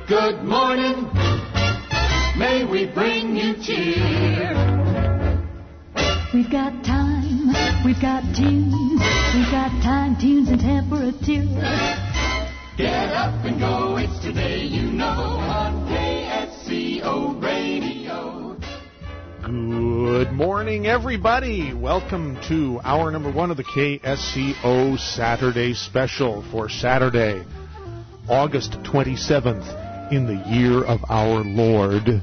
Good morning. May we bring you cheer. We've got time, we've got tunes, we've got time, tunes, and temperature. Get up and go, it's today, you know, on KSCO Radio. Good morning, everybody. Welcome to hour number one of the KSCO Saturday Special for Saturday, August 27th. In the year of our Lord,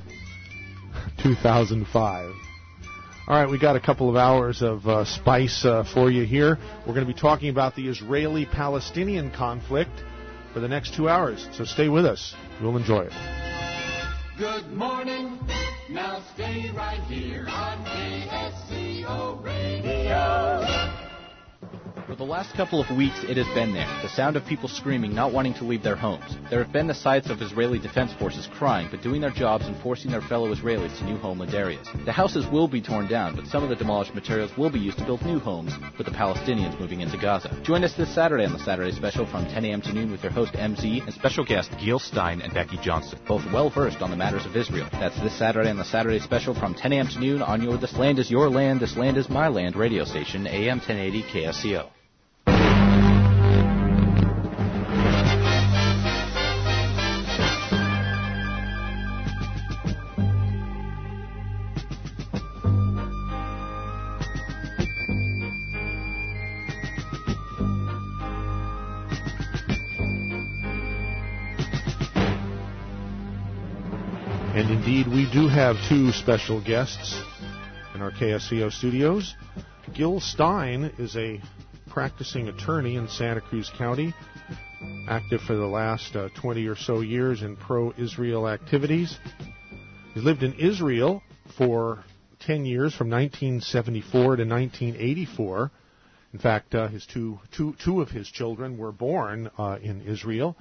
2005. All right, we got a couple of hours of spice for you here. We're going to be talking about the Israeli-Palestinian conflict for the next 2 hours, so stay with us. You'll enjoy it. Good morning. Now stay right here on KSCO Radio. For the last couple of weeks, it has been there. The sound of people screaming, not wanting to leave their homes. There have been the sights of Israeli defense forces crying, but doing their jobs and forcing their fellow Israelis to new homeland areas. The houses will be torn down, but some of the demolished materials will be used to build new homes, with the Palestinians moving into Gaza. Join us this Saturday on the Saturday Special from 10 a.m. to noon with your host MZ and special guest Gil Stein and Becky Johnson, both well-versed on the matters of Israel. That's this Saturday on the Saturday Special from 10 a.m. to noon on your This Land Is Your Land, This Land Is My Land radio station, AM 1080 KSCO. And indeed, we do have two special guests in our KSCO studios. Gil Stein is a practicing attorney in Santa Cruz County, active for the last 20 or so years in pro-Israel activities. He's lived in Israel for 10 years, from 1974 to 1984. In fact, his two of his children were born in Israel.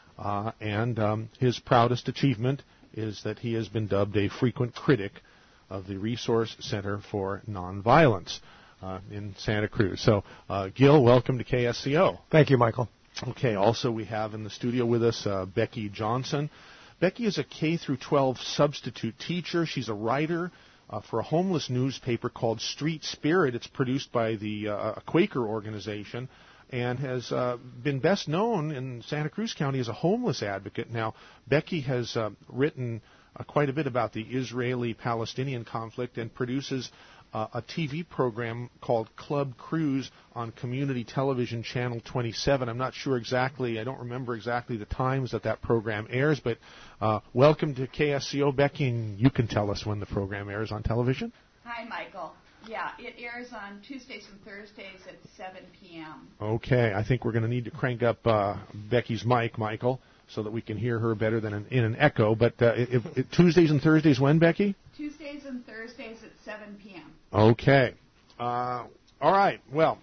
And his proudest achievement is that he has been dubbed a frequent critic of the Resource Center for Nonviolence in Santa Cruz. So, Gil, welcome to KSCO. Thank you, Michael. Okay, also we have in the studio with us Becky Johnson. Becky is a K-12 substitute teacher. She's a writer for a homeless newspaper called Street Spirit. It's produced by the Quaker organization, and has been best known in Santa Cruz County as a homeless advocate. Now, Becky has written quite a bit about the Israeli-Palestinian conflict and produces a TV program called Club Cruise on Community Television Channel 27. I'm not sure exactly, I don't remember exactly the times that program airs, but welcome to KSCO, Becky, and you can tell us when the program airs on television. Hi, Michael. Yeah, it airs on Tuesdays and Thursdays at 7 p.m. Okay, I think we're going to need to crank up Becky's mic, Michael, so that we can hear her better than in an echo. But Tuesdays and Thursdays when, Becky? Tuesdays and Thursdays at 7 p.m. Okay. All right. Well,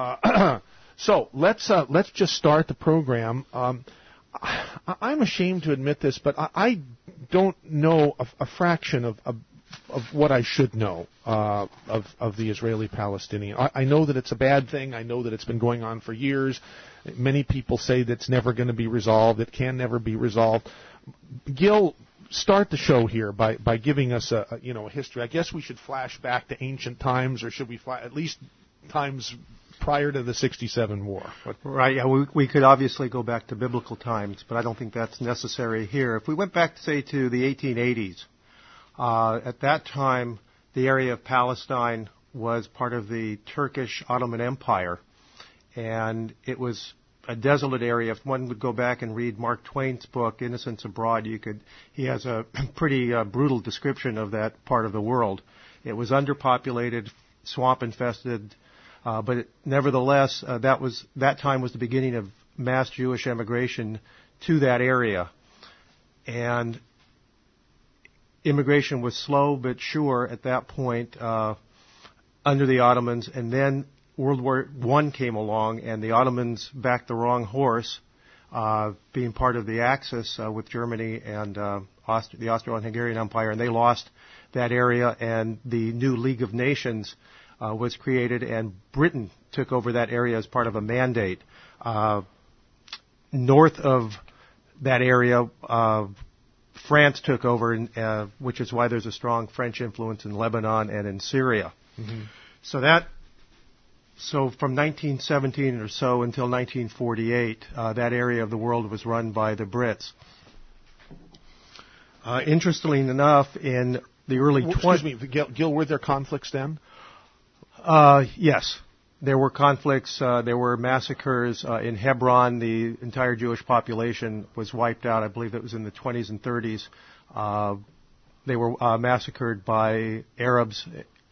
so let's just start the program. I'm ashamed to admit this, but I don't know a fraction of what I should know of the Israeli-Palestinian. I know that it's a bad thing. I know that it's been going on for years. Many people say that it's never going to be resolved. It can never be resolved. Gil, start the show here by giving us a history. I guess we should flash back to ancient times, or should we at least times prior to the 67 war? Right, yeah, we could obviously go back to biblical times, but I don't think that's necessary here. If we went back, say, to the 1880s, at that time, the area of Palestine was part of the Turkish Ottoman Empire, and it was a desolate area. If one would go back and read Mark Twain's book, Innocents Abroad, he has a pretty brutal description of that part of the world. It was underpopulated, swamp-infested, but nevertheless, that time was the beginning of mass Jewish emigration to that area. And immigration was slow but sure at that point under the Ottomans, and then World War I came along, and the Ottomans backed the wrong horse, being part of the Axis with Germany and the Austro-Hungarian Empire, and they lost that area, and the new League of Nations was created, and Britain took over that area as part of a mandate. North of that area, France took over, which is why there's a strong French influence in Lebanon and in Syria. Mm-hmm. So from 1917 or so until 1948, that area of the world was run by the Brits. Interestingly enough, in the early 20s... Excuse me, Gil, were there conflicts then? Yes. There were conflicts. There were massacres. In Hebron, the entire Jewish population was wiped out. I believe that was in the 20s and 30s. They were massacred by Arabs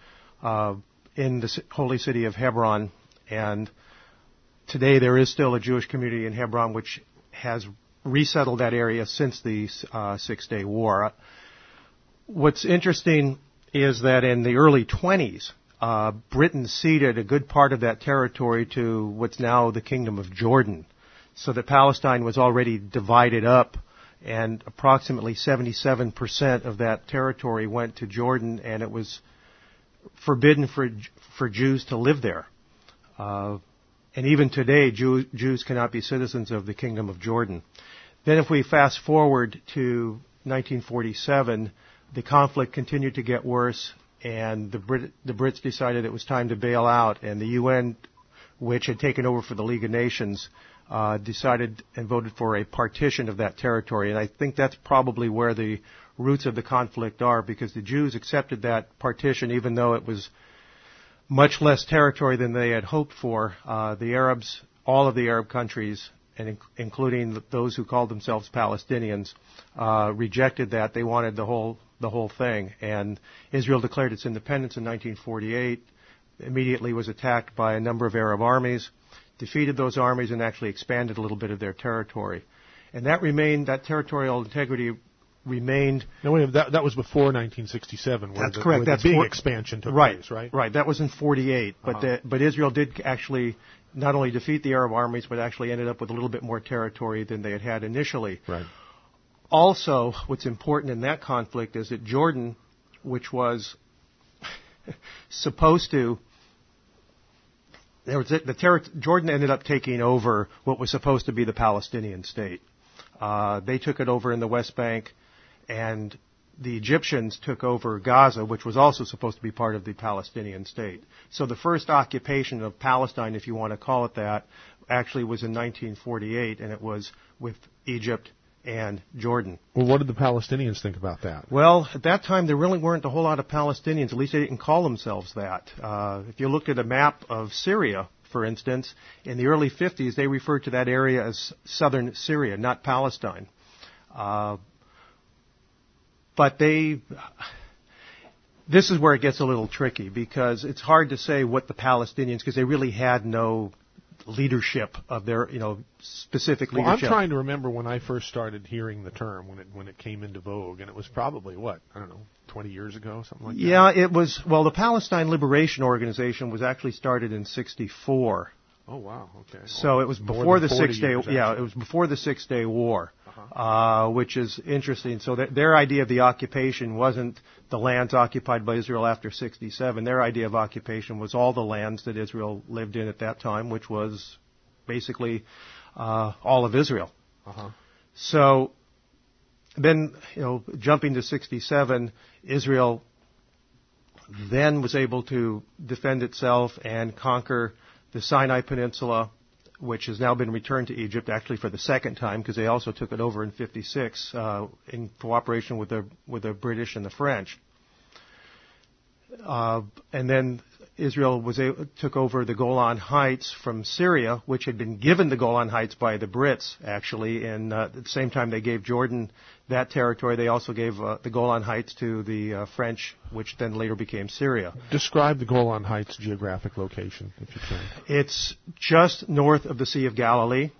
in the holy city of Hebron. And today there is still a Jewish community in Hebron which has resettled that area since the Six-Day War. What's interesting is that in the early 20s, Britain ceded a good part of that territory to what's now the Kingdom of Jordan, so that Palestine was already divided up, and approximately 77% of that territory went to Jordan, and it was forbidden for Jews to live there. And even today, Jews cannot be citizens of the Kingdom of Jordan. Then if we fast forward to 1947, the conflict continued to get worse, and the Brits decided it was time to bail out, and the UN, which had taken over for the League of Nations, decided and voted for a partition of that territory. And I think that's probably where the roots of the conflict are, because the Jews accepted that partition even though it was much less territory than they had hoped for. The Arabs, all of the Arab countries, and including those who called themselves Palestinians, rejected that. They wanted the whole thing. And Israel declared its independence in 1948, immediately was attacked by a number of Arab armies, defeated those armies, and actually expanded a little bit of their territory. And that territorial integrity remained... No, wait, that was before 1967. That's correct. That's the big expansion took place, right? Right. That was in 48. But Israel did actually not only defeat the Arab armies, but actually ended up with a little bit more territory than they had initially. Right. Also, what's important in that conflict is that Jordan, which was supposed to... Jordan ended up taking over what was supposed to be the Palestinian state. They took it over in the West Bank, and the Egyptians took over Gaza, which was also supposed to be part of the Palestinian state. So the first occupation of Palestine, if you want to call it that, actually was in 1948, and it was with Egypt and Jordan. Well, what did the Palestinians think about that? Well, at that time, there really weren't a whole lot of Palestinians. At least they didn't call themselves that. If you looked at a map of Syria, for instance, in the early 50s, they referred to that area as southern Syria, not Palestine. But this is where it gets a little tricky, because it's hard to say what the Palestinians, because they really had no leadership of their, specific leadership. Well, I'm trying to remember when I first started hearing the term, when it came into vogue, and it was probably, 20 years ago, something like that? Yeah, it was, the Palestine Liberation Organization was actually started in 1964. Oh, wow, okay. So it was before the Six-Day, it was before the Six-Day War, which is interesting. So their idea of the occupation wasn't the lands occupied by Israel after 1967. Their idea of occupation was all the lands that Israel lived in at that time, which was basically all of Israel. So then, jumping to 1967, Israel then was able to defend itself and conquer the Sinai Peninsula, which has now been returned to Egypt, actually for the second time, because they also took it over in 1956 in cooperation with the British and the French. And then Israel took over the Golan Heights from Syria, which had been given the Golan Heights by the Brits, actually. And at the same time they gave Jordan that territory, they also gave the Golan Heights to the French, which then later became Syria. Describe the Golan Heights geographic location, if you can. It's just north of the Sea of Galilee.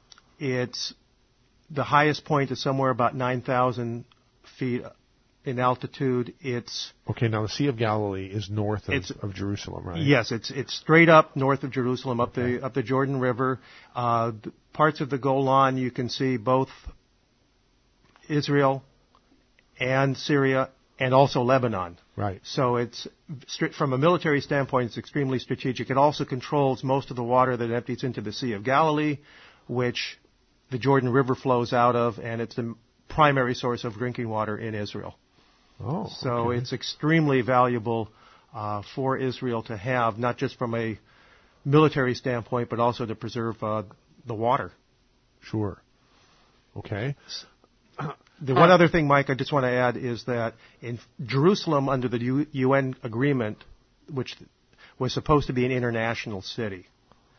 The highest point is somewhere about 9,000 feet in altitude. Okay, now the Sea of Galilee is north of Jerusalem, right? Yes, it's straight up north of Jerusalem, up the Jordan River. Parts of the Golan you can see both Israel and Syria and also Lebanon. Right. So it's from a military standpoint, it's extremely strategic. It also controls most of the water that empties into the Sea of Galilee, which the Jordan River flows out of, and it's the primary source of drinking water in Israel. Oh, So okay. it's extremely valuable for Israel to have, not just from a military standpoint, but also to preserve the water. Sure. Okay. The one other thing, Mike, I just want to add is that in Jerusalem, under the UN agreement, which was supposed to be an international city,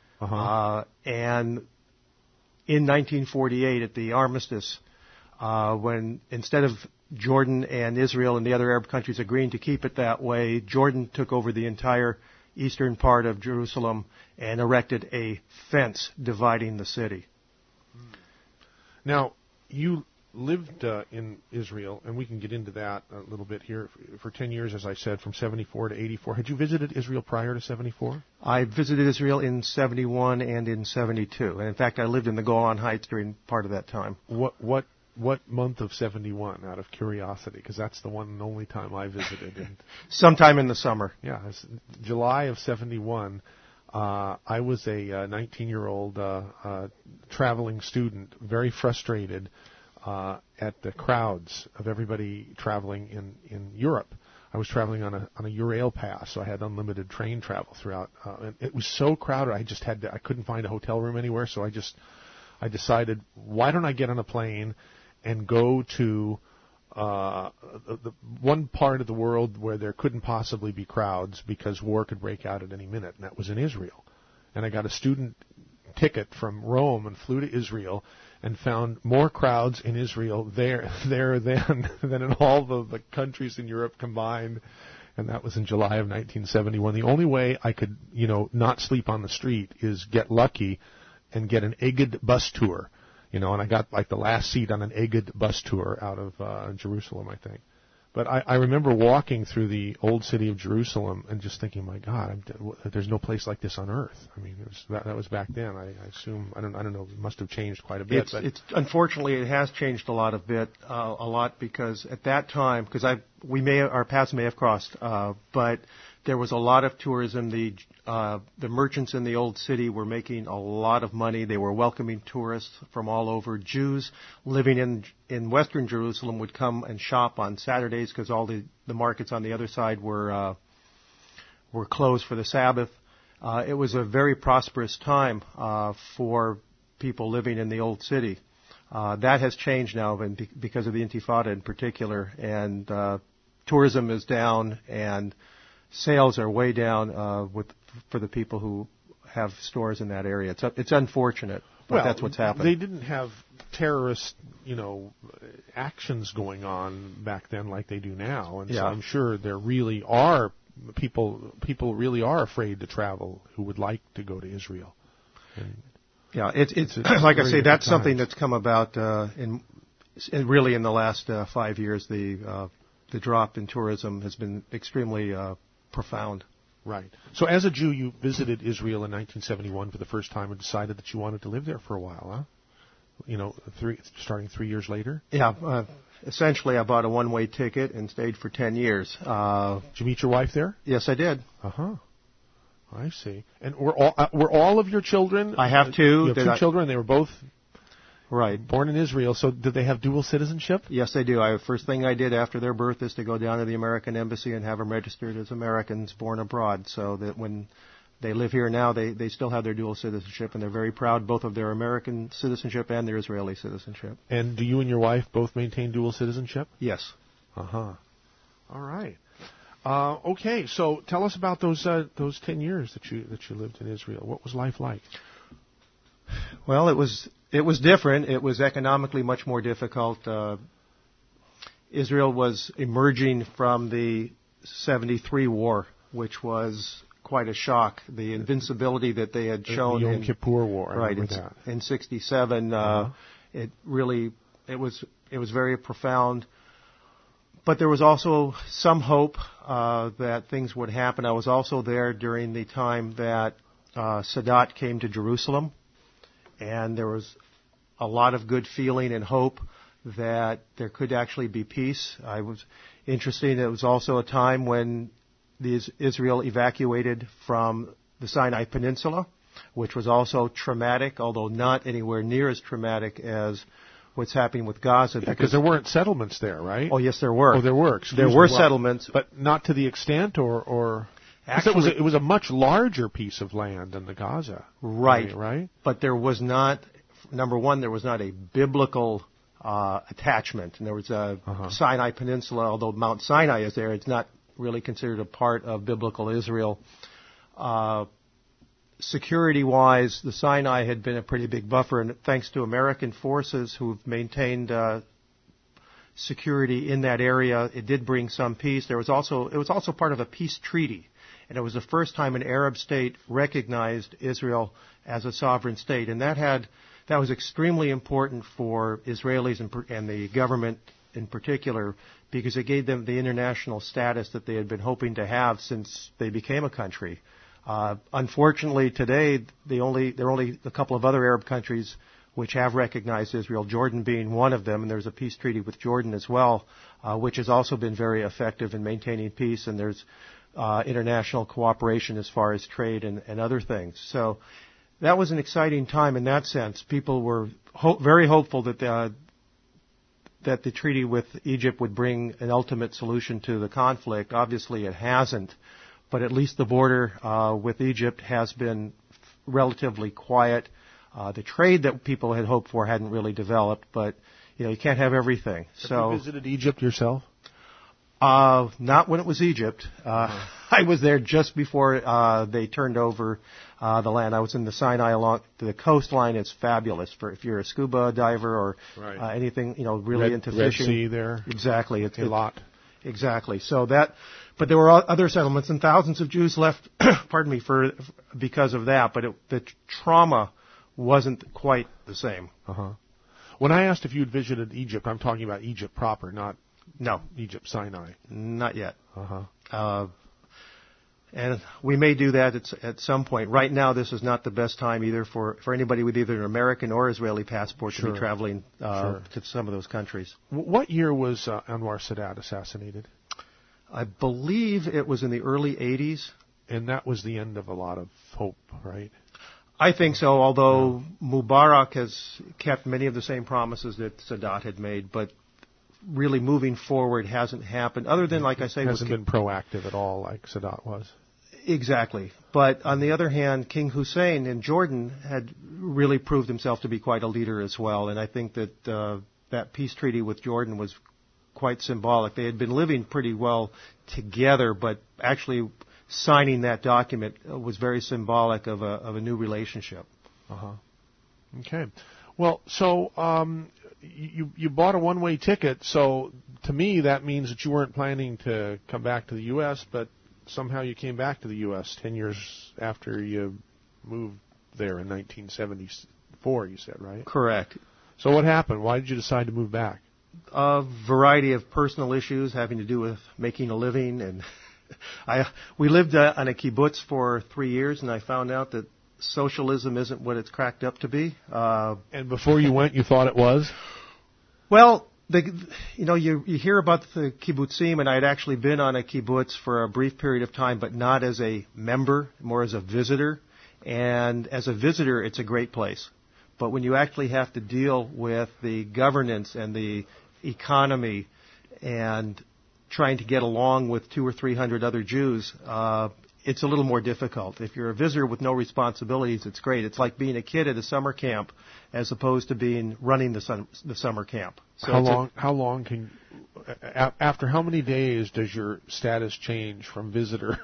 and in 1948 at the armistice, when instead of Jordan and Israel and the other Arab countries agreeing to keep it that way, Jordan took over the entire eastern part of Jerusalem and erected a fence dividing the city. Now, you lived in Israel, and we can get into that a little bit here, for 10 years, as I said, from 74 to 84. Had you visited Israel prior to 74? I visited Israel in 71 and in 72. And in fact, I lived in the Golan Heights during part of that time. What month of 71, out of curiosity? Because that's the one and only time I visited. And sometime in the summer. Yeah, it's July of 71. I was a 19-year-old traveling student, very frustrated at the crowds of everybody traveling in Europe. I was traveling on a Eurail pass, so I had unlimited train travel throughout. And it was so crowded, I couldn't find a hotel room anywhere, so I decided, why don't I get on a plane and go to the one part of the world where there couldn't possibly be crowds because war could break out at any minute, and that was in Israel. And I got a student ticket from Rome and flew to Israel and found more crowds in Israel there than in all the countries in Europe combined. And that was in July of 1971. The only way I could, not sleep on the street is get lucky and get an Egged bus tour. And I got like the last seat on an Egged bus tour out of Jerusalem, I think. But I remember walking through the old city of Jerusalem and just thinking, my God, there's no place like this on earth. I mean, that was back then. I assume I don't know. It must have changed quite a bit. It's unfortunately it has changed a lot because at that time, because our paths may have crossed, but there was a lot of tourism. The merchants in the old city were making a lot of money. They were welcoming tourists from all over. Jews living in Western Jerusalem would come and shop on Saturdays because all the markets on the other side were closed for the Sabbath. It was a very prosperous time for people living in the old city. That has changed now because of the Intifada in particular, and tourism is down and sales are way down for the people who have stores in that area. It's unfortunate, but that's what's happened. They didn't have terrorist, actions going on back then like they do now, and so I'm sure there really are people really are afraid to travel who would like to go to Israel. And it's like I say, that's something that's come about in the last 5 years. The drop in tourism has been extremely profound. Right. So as a Jew, you visited Israel in 1971 for the first time and decided that you wanted to live there for a while, huh? Starting 3 years later? Yeah. Essentially, I bought a one-way ticket and stayed for 10 years. Did you meet your wife there? Yes, I did. Uh-huh. I see. And were all of your children? I have two. You have two children. They were both born in Israel. So did they have dual citizenship? Yes, they do. First thing I did after their birth is to go down to the American Embassy and have them registered as Americans born abroad, so that when they live here now, they still have their dual citizenship, and they're very proud both of their American citizenship and their Israeli citizenship. And do you and your wife both maintain dual citizenship? Yes. Uh-huh. All right. Okay, so tell us about those 10 years that you lived in Israel. What was life like? Well, it was different. It was economically much more difficult. Israel was emerging from the 73 war, which was quite a shock. The invincibility that they had shown the Yom Kippur War, right in 67. It was very profound. But there was also some hope that things would happen. I was also there during the time that Sadat came to Jerusalem, and there was a lot of good feeling and hope that there could actually be peace. I was interested. It was also a time when Israel evacuated from the Sinai Peninsula, which was also traumatic, although not anywhere near as traumatic as what's happening with Gaza. Because there weren't settlements there, right? Oh, yes, there were. Oh, there were. There were settlements. But not to the extent or Actually, it was a much larger piece of land than the Gaza. Right. Right? But there was not, number one, there was not a biblical attachment. And there was a Sinai Peninsula, although Mount Sinai is there, it's not really considered a part of biblical Israel. Security-wise, the Sinai had been a pretty big buffer, and thanks to American forces who've maintained security in that area, it did bring some peace. It was also part of a peace treaty, and it was the first time an Arab state recognized Israel as a sovereign state, and that was extremely important for Israelis and the government in particular, because it gave them the international status that they had been hoping to have since they became a country. Unfortunately, today there are only a couple of other Arab countries which have recognized Israel, Jordan being one of them, and there's a peace treaty with Jordan as well, which has also been very effective in maintaining peace, and there's international cooperation as far as trade and other things. So that was an exciting time in that sense. People were very hopeful that the treaty with Egypt would bring an ultimate solution to the conflict. Obviously, it hasn't. But at least the border with Egypt has been relatively quiet. The trade that people had hoped for hadn't really developed, but you can't have everything. Have you visited Egypt yourself? Not when it was Egypt. I was there just before they turned over the land. I was in the Sinai along the coastline. It's fabulous for if you're a scuba diver or anything really into fishing. Red Sea there. Exactly, it's a lot. Exactly. But there were other settlements, and thousands of Jews left. Pardon me because of that. But the trauma wasn't quite the same. When I asked if you'd visited Egypt, I'm talking about Egypt proper, not no Egypt Sinai. Not yet. And we may do that at some point. Right now, this is not the best time either for anybody with either an American or Israeli passport to be traveling to some of those countries. What year was Anwar Sadat assassinated? I believe it was in the early 80s. And that was the end of a lot of hope, right? I think so, although Mubarak has kept many of the same promises that Sadat had made, but really moving forward hasn't happened, other than, like I say... Hasn't been proactive at all like Sadat was. Exactly. But on the other hand, King Hussein in Jordan had really proved himself to be quite a leader as well, and I think that that peace treaty with Jordan was quite symbolic. They had been living pretty well together, but actually signing that document was very symbolic of a new relationship. Okay. Well, so you bought a one-way ticket, so to me that means that you weren't planning to come back to the U.S., but somehow you came back to the U.S. 10 years after you moved there in 1974, you said, right? Correct. So what happened? Why did you decide to move back? A variety of personal issues having to do with making a living, and we lived on a kibbutz for 3 years, and I found out that socialism isn't what it's cracked up to be. And before you went, you thought it was? Well, you hear about the kibbutzim, and I had actually been on a kibbutz for a brief period of time, but not as a member, more as a visitor. And as a visitor, it's a great place. But when you actually have to deal with the governance and the economy and trying to get along with 200 or 300 other Jews, it's a little more difficult. If you're a visitor with no responsibilities, it's great. It's like being a kid at a summer camp as opposed to running the summer camp. So how long can, after how many days does your status change from visitor?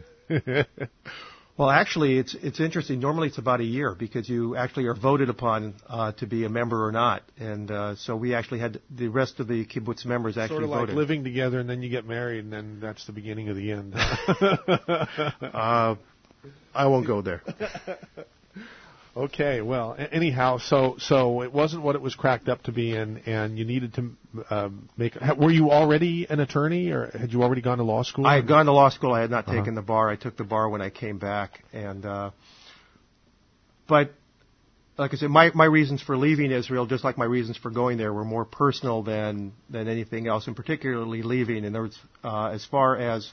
Well, actually, it's interesting. Normally, it's about a year because you actually are voted upon to be a member or not, and so we actually had the rest of the kibbutz members actually sort of like voted. Living together, and then you get married, and then that's the beginning of the end. I won't go there. Okay, well, anyhow, so it wasn't what it was cracked up to be, and you needed to make. Were you already an attorney, or had you already gone to law school? I had gone to law school. I had not taken the bar. I took the bar when I came back, and but like I said, my reasons for leaving Israel, just like my reasons for going there, were more personal than anything else, and particularly leaving. And there was as far as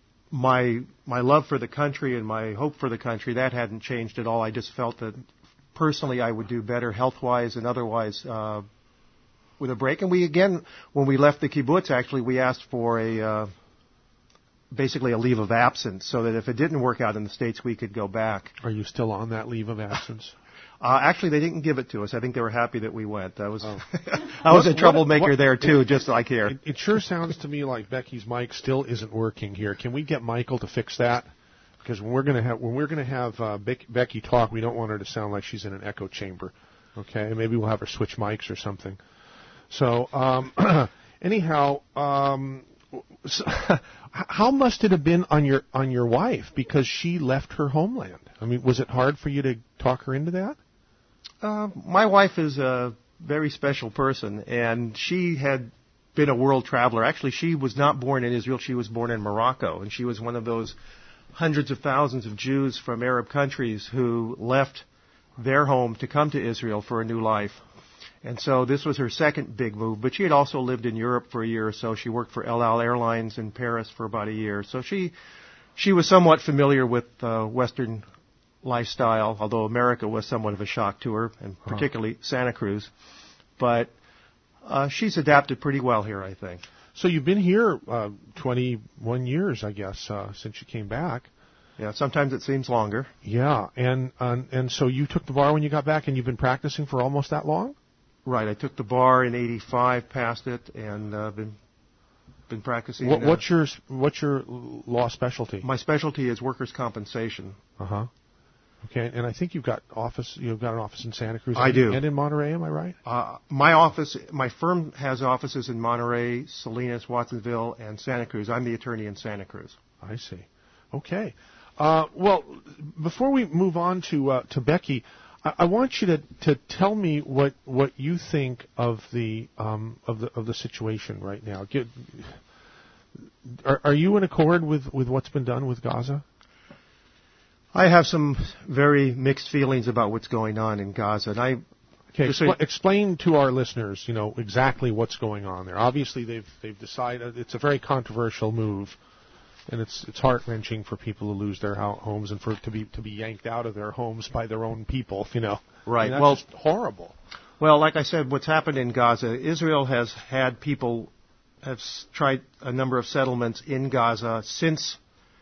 my love for the country and my hope for the country, that hadn't changed at all. I just felt that personally I would do better health-wise and otherwise with a break. And we, again, when we left the kibbutz, actually, we asked for basically a leave of absence so that if it didn't work out in the States, we could go back. Are you still on that leave of absence? Actually, they didn't give it to us. I think they were happy that we went. I was a troublemaker there, too, just like here. It sure sounds to me like Becky's mic still isn't working here. Can we get Michael to fix that? Because when we're going to have Becky talk, we don't want her to sound like she's in an echo chamber. Okay, maybe we'll have her switch mics or something. So anyhow, so how must it have been on your wife because she left her homeland? I mean, was it hard for you to talk her into that? My wife is a very special person, and she had been a world traveler. Actually, she was not born in Israel. She was born in Morocco, and she was one of those hundreds of thousands of Jews from Arab countries who left their home to come to Israel for a new life. And so this was her second big move, but she had also lived in Europe for a year or so. She worked for El Al Airlines in Paris for about a year. So she was somewhat familiar with Western lifestyle, although America was somewhat of a shock to her, and particularly Santa Cruz. But she's adapted pretty well here, I think. So you've been here 21 years, I guess, since you came back. Yeah, sometimes it seems longer. Yeah, and so you took the bar when you got back, and you've been practicing for almost that long? Right. I took the bar in '85, passed it, and been practicing. What's your law specialty? My specialty is workers' compensation. Okay, and I think you've got an office in Santa Cruz. I do. And in Monterey, am I right? My firm has offices in Monterey, Salinas, Watsonville, and Santa Cruz. I'm the attorney in Santa Cruz. I see. Okay. Well, before we move on to Becky, I want you to tell me what you think of the situation right now. Are you in accord with what's been done with Gaza? I have some very mixed feelings about what's going on in Gaza, and explain to our listeners, exactly what's going on there. Obviously, they've decided it's a very controversial move, and it's heart-wrenching for people to lose their homes and to be yanked out of their homes by their own people. Right. I mean, that's just horrible. Well, like I said, what's happened in Gaza, Israel has had people have tried a number of settlements in Gaza since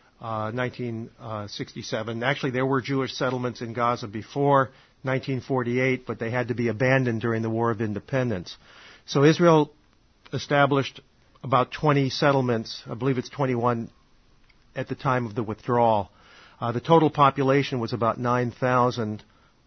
1967. Actually, there were Jewish settlements in Gaza before 1948, but they had to be abandoned during the War of Independence. So Israel established about 20 settlements. I believe it's 21 at the time of the withdrawal. The total population was about 9,000,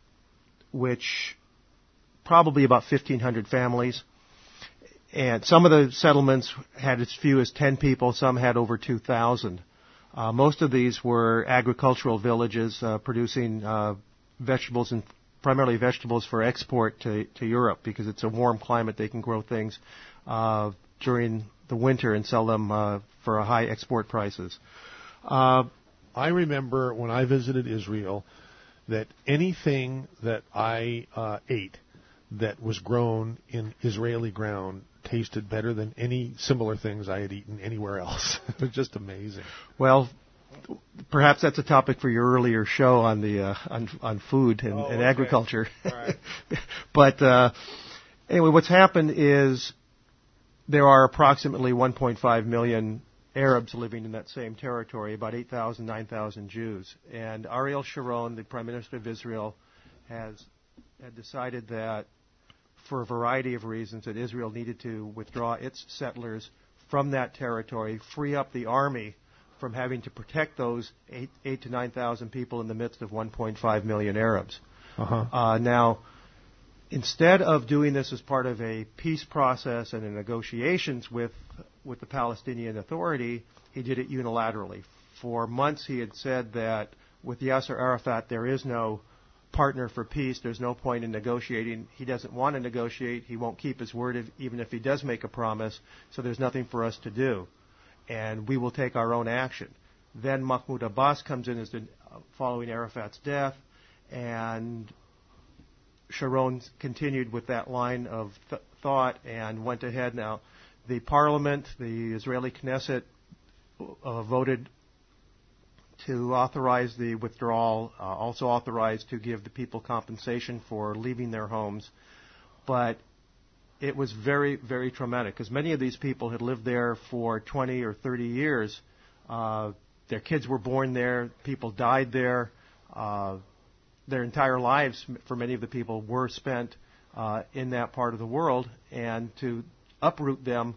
which probably about 1,500 families. And some of the settlements had as few as 10 people. Some had over 2,000. Most of these were agricultural villages producing vegetables, and primarily vegetables for export to Europe, because it's a warm climate. They can grow things during the winter and sell them for high export prices. I remember when I visited Israel that anything that I ate that was grown in Israeli ground tasted better than any similar things I had eaten anywhere else. It was just amazing. Well, perhaps that's a topic for your earlier show on the on food and agriculture. All right. But anyway, what's happened is there are approximately 1.5 million Arabs living in that same territory, about 8,000, 9,000 Jews. And Ariel Sharon, the Prime Minister of Israel, had decided that for a variety of reasons that Israel needed to withdraw its settlers from that territory, free up the army from having to protect those 8 to 9,000 people in the midst of 1.5 million Arabs. Now, instead of doing this as part of a peace process and in negotiations with the Palestinian Authority, he did it unilaterally. For months he had said that with Yasser Arafat there is no partner for peace. There's no point in negotiating. He doesn't want to negotiate. He won't keep his word even if he does make a promise. So there's nothing for us to do. And we will take our own action. Then Mahmoud Abbas comes in following Arafat's death, and Sharon continued with that line of thought and went ahead. Now, the parliament, the Israeli Knesset, voted to authorize the withdrawal, also authorized to give the people compensation for leaving their homes. But it was very, very traumatic because many of these people had lived there for 20 or 30 years. Their kids were born there. People died there. Their entire lives, for many of the people, were spent in that part of the world. And to uproot them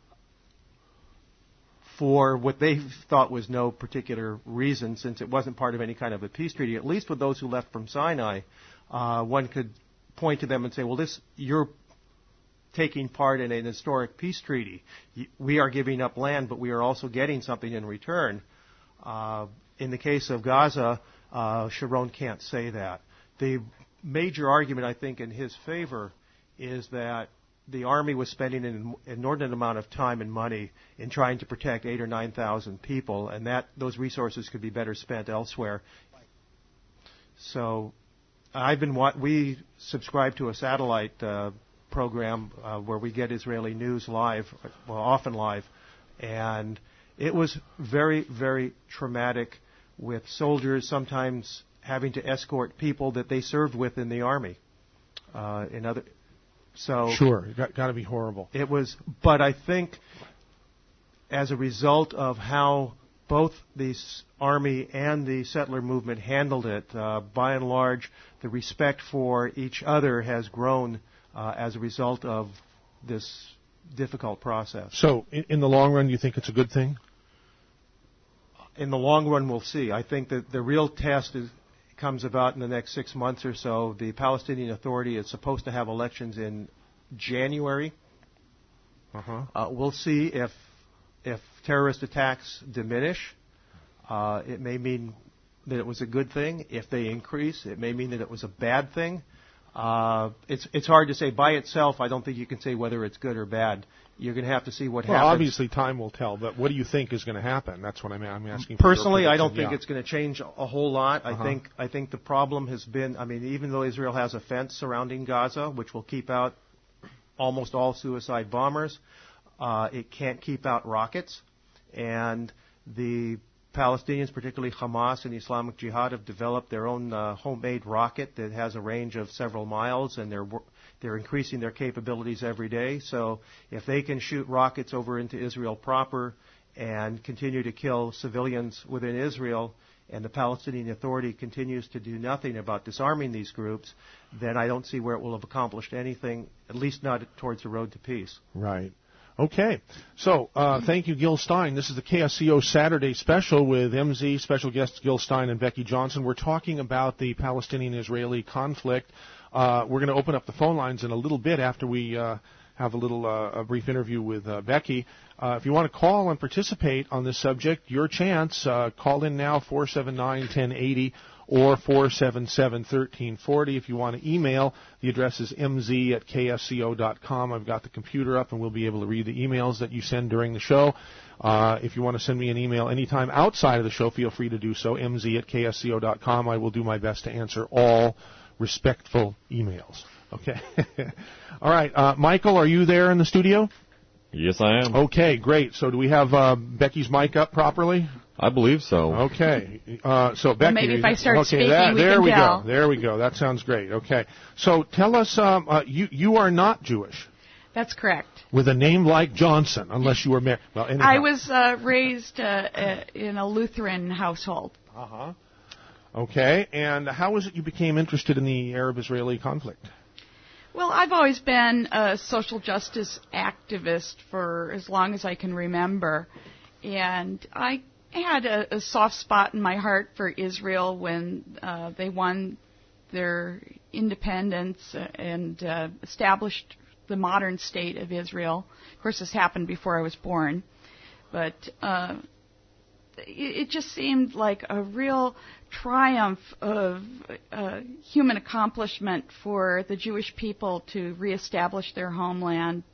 for what they thought was no particular reason, since it wasn't part of any kind of a peace treaty, at least with those who left from Sinai, one could point to them and say, well, you're taking part in an historic peace treaty. We are giving up land, but we are also getting something in return. In the case of Gaza, Sharon can't say that. The major argument, I think, in his favor is that the army was spending an inordinate amount of time and money in trying to protect 8,000 or 9,000 people, and that those resources could be better spent elsewhere. So, we subscribe to a satellite program where we get Israeli news live, well, often live, and it was very, very traumatic, with soldiers sometimes having to escort people that they served with in the army. Sure, it got to be horrible. It was, but I think as a result of how both the army and the settler movement handled it, by and large, the respect for each other has grown as a result of this difficult process. So, in the long run, do you think it's a good thing? In the long run, we'll see. I think that the real test comes about in the next 6 months or so. The Palestinian Authority is supposed to have elections in January. We'll see if terrorist attacks diminish. It may mean that it was a good thing. If they increase, it may mean that it was a bad thing. It's hard to say by itself. I don't think you can say whether it's good or bad. You're going to have to see what happens. Obviously, time will tell. But what do you think is going to happen? That's what I'm asking. Personally, I don't think it's going to change a whole lot. I think the problem has been. I mean, even though Israel has a fence surrounding Gaza, which will keep out almost all suicide bombers, it can't keep out rockets, and the Palestinians, particularly Hamas and Islamic Jihad, have developed their own homemade rocket that has a range of several miles, and they're increasing their capabilities every day. So if they can shoot rockets over into Israel proper and continue to kill civilians within Israel, and the Palestinian Authority continues to do nothing about disarming these groups, then I don't see where it will have accomplished anything, at least not towards the road to peace. Right. Okay. So, thank you, Gil Stein. This is the KSCO Saturday special with MZ, special guests Gil Stein and Becky Johnson. We're talking about the Palestinian-Israeli conflict. We're going to open up the phone lines in a little bit after we have a brief interview with Becky. If you want to call and participate on this subject, your chance. Call in now, 479-1080 or 477-1340. If you want to email, the address is mz@ksco.com. I've got the computer up, and we'll be able to read the emails that you send during the show. If you want to send me an email anytime outside of the show, feel free to do so, mz@ksco.com. I will do my best to answer all respectful emails. Okay. All right. Michael, are you there in the studio? Yes, I am. Okay, great. So do we have Becky's mic up properly? I believe so. Okay. So Becky, well, maybe if I start speaking, there we tell. go. There we go. That sounds great. Okay. So tell us, you are not Jewish. That's correct. With a name like Johnson, unless you were married. Well, anyhow. I was raised in a Lutheran household. Okay. And how is it you became interested in the Arab-Israeli conflict? Well, I've always been a social justice activist for as long as I can remember. And I had a soft spot in my heart for Israel when they won their independence and established the modern state of Israel. Of course, this happened before I was born. But it just seemed like a real triumph of human accomplishment for the Jewish people to reestablish their homeland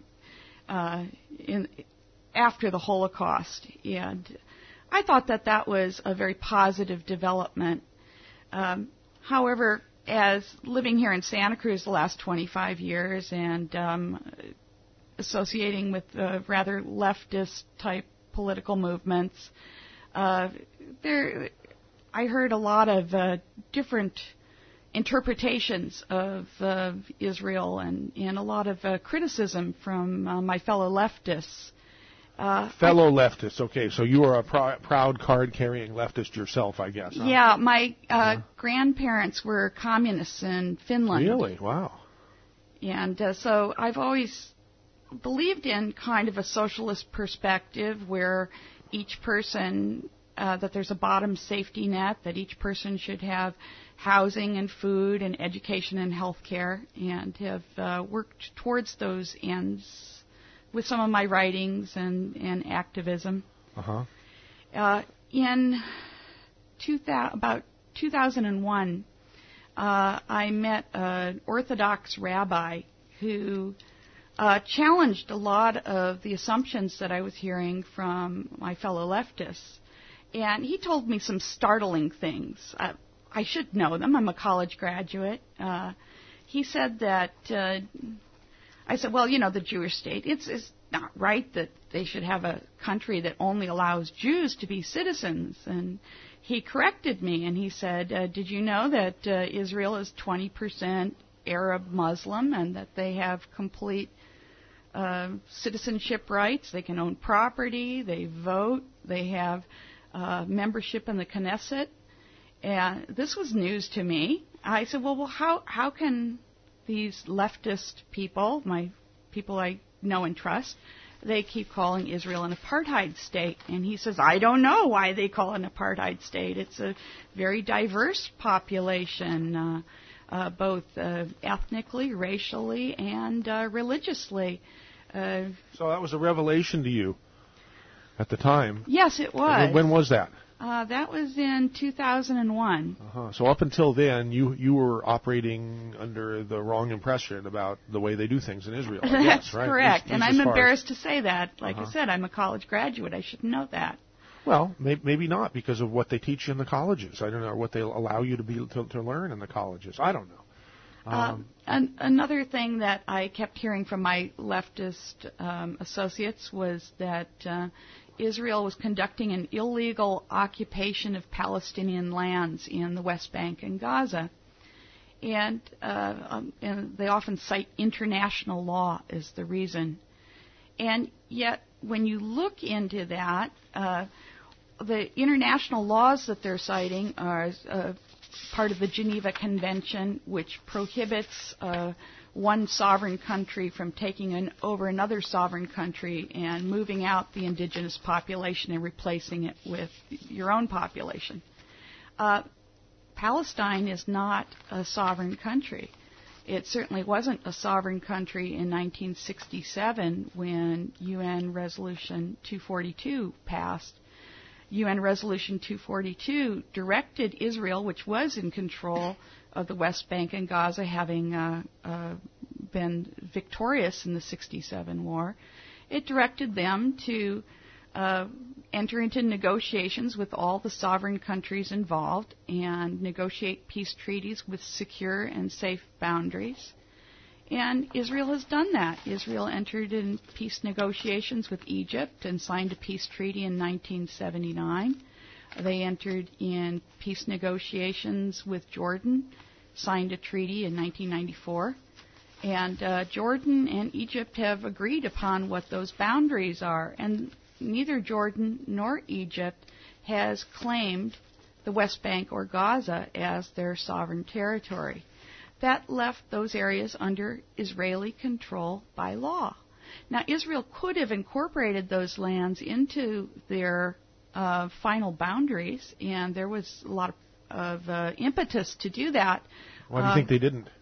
after the Holocaust. And I thought that was a very positive development. However, as living here in Santa Cruz the last 25 years and associating with rather leftist type political movements, I heard a lot of different interpretations of Israel and a lot of criticism from my fellow leftists. Leftists, okay. So you are a proud card-carrying leftist yourself, I guess. Huh? Yeah, my grandparents were communists in Finland. Really? Wow. And so I've always believed in kind of a socialist perspective where each person, that there's a bottom safety net, that each person should have housing and food and education and health care, and have worked towards those ends with some of my writings and activism. Uh-huh. In about 2001, I met an Orthodox rabbi who challenged a lot of the assumptions that I was hearing from my fellow leftists. And he told me some startling things. I should know them. I'm a college graduate. He said that, I said, well, the Jewish state, it's not right that they should have a country that only allows Jews to be citizens. And he corrected me, and he said, did you know that Israel is 20% Arab Muslim and that they have complete citizenship rights? They can own property, they vote, they have membership in the Knesset. And this was news to me. I said, well, how can these leftist people, my people I know and trust, they keep calling Israel an apartheid state? And he says, I don't know why they call it an apartheid state. It's a very diverse population, both ethnically, racially, and religiously. So that was a revelation to you at the time? Yes, it was. When was that? That was in 2001. Uh-huh. So up until then, you were operating under the wrong impression about the way they do things in Israel. I That's guess, right? correct. At least And as I'm far embarrassed to say that. Like Uh-huh. I said, I'm a college graduate. I should know that. Well, maybe not because of what they teach you in the colleges. I don't know what they allow you to learn in the colleges. I don't know. Another thing that I kept hearing from my leftist associates was that Israel was conducting an illegal occupation of Palestinian lands in the West Bank and Gaza. And they often cite international law as the reason. And yet, when you look into that, the international laws that they're citing are part of the Geneva Convention, which prohibits one sovereign country from taking over another sovereign country and moving out the indigenous population and replacing it with your own population. Palestine is not a sovereign country. It certainly wasn't a sovereign country in 1967 when UN Resolution 242 passed. UN Resolution 242 directed Israel, which was in control of the West Bank and Gaza, having been victorious in the 67 war, it directed them to enter into negotiations with all the sovereign countries involved and negotiate peace treaties with secure and safe boundaries. And Israel has done that. Israel entered in peace negotiations with Egypt and signed a peace treaty in 1979. They entered in peace negotiations with Jordan, signed a treaty in 1994. And Jordan and Egypt have agreed upon what those boundaries are. And neither Jordan nor Egypt has claimed the West Bank or Gaza as their sovereign territory. That left those areas under Israeli control by law. Now, Israel could have incorporated those lands into their final boundaries, and there was a lot of impetus to do that. Why do you think they didn't?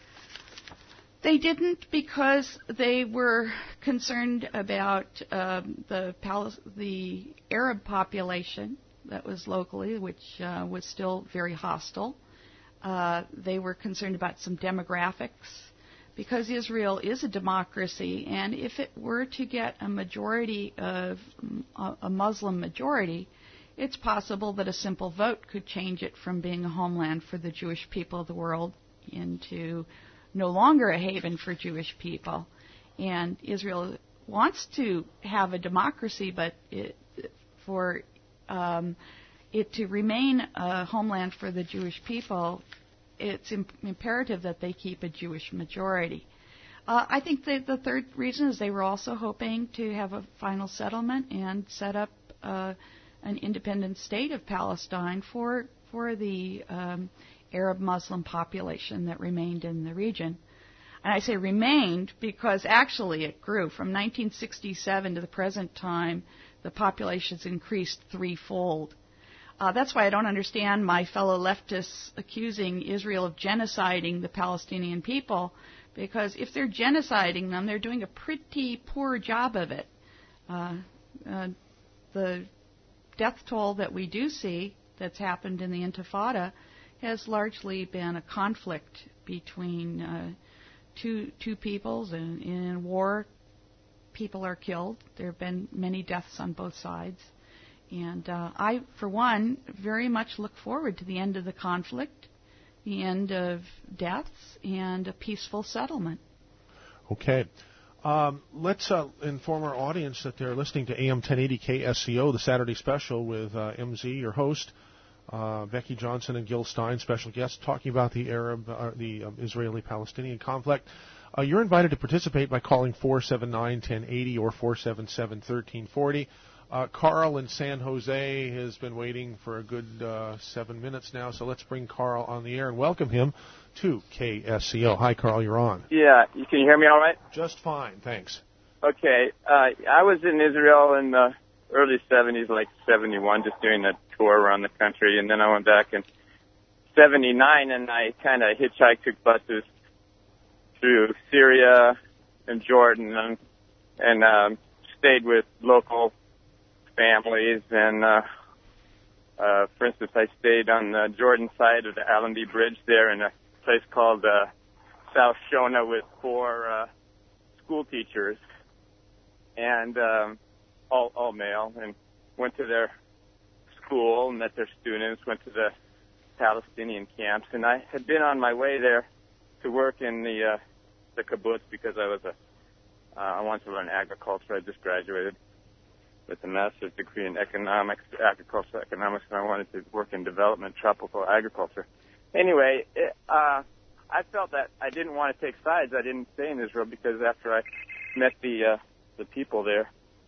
They didn't because they were concerned about the Arab population that was locally, which was still very hostile. They were concerned about some demographics because Israel is a democracy, and if it were to get a majority of a Muslim majority, it's possible that a simple vote could change it from being a homeland for the Jewish people of the world into no longer a haven for Jewish people. And Israel wants to have a democracy, but it to remain a homeland for the Jewish people, it's imperative that they keep a Jewish majority. I think that the third reason is they were also hoping to have a final settlement and set up an independent state of Palestine for the Arab Muslim population that remained in the region. And I say remained because actually it grew. From 1967 to the present time, the population's increased threefold. That's why I don't understand my fellow leftists accusing Israel of genociding the Palestinian people, because if they're genociding them, they're doing a pretty poor job of it. The death toll that we do see that's happened in the Intifada has largely been a conflict between two peoples. In war, people are killed. There have been many deaths on both sides. And I, for one, very much look forward to the end of the conflict, the end of deaths, and a peaceful settlement. Okay. Let's inform our audience that they're listening to AM 1080 KSCO, the Saturday special with MZ, your host, Becky Johnson and Gil Stein, special guests, talking about the Israeli-Palestinian conflict. You're invited to participate by calling 479-1080 or 477-1340. Carl in San Jose has been waiting for a good 7 minutes now, so let's bring Carl on the air and welcome him to KSCO. Hi, Carl, you're on. Yeah, can you hear me all right? Just fine, thanks. Okay, I was in Israel in the early 70s, like 71, just doing a tour around the country, and then I went back in 79, and I kind of hitchhiked, took buses through Syria and Jordan, and stayed with local families, and for instance, I stayed on the Jordan side of the Allenby Bridge there in a place called South Shona with 4 school teachers, and all male, and went to their school, met their students, went to the Palestinian camps, and I had been on my way there to work in the kibbutz because I wanted to learn agriculture. I just graduated with a master's degree in agricultural economics, and I wanted to work in development, tropical agriculture. Anyway, I felt that I didn't want to take sides. I didn't stay in Israel because after I met the people there,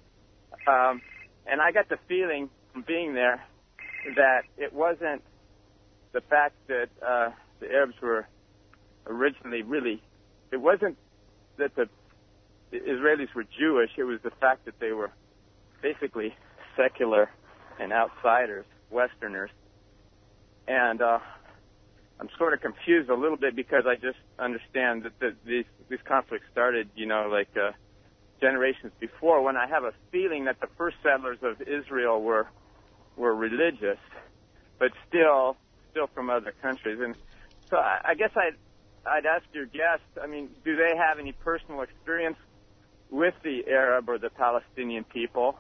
and I got the feeling from being there that it wasn't the fact that the Arabs were originally it wasn't that the Israelis were Jewish, it was the fact that they were basically secular and outsiders, Westerners. And I'm sort of confused a little bit because I just understand that these conflicts started, generations before, when I have a feeling that the first settlers of Israel were religious, but still from other countries. And so I guess I'd ask your guest, do they have any personal experience with the Arab or the Palestinian people?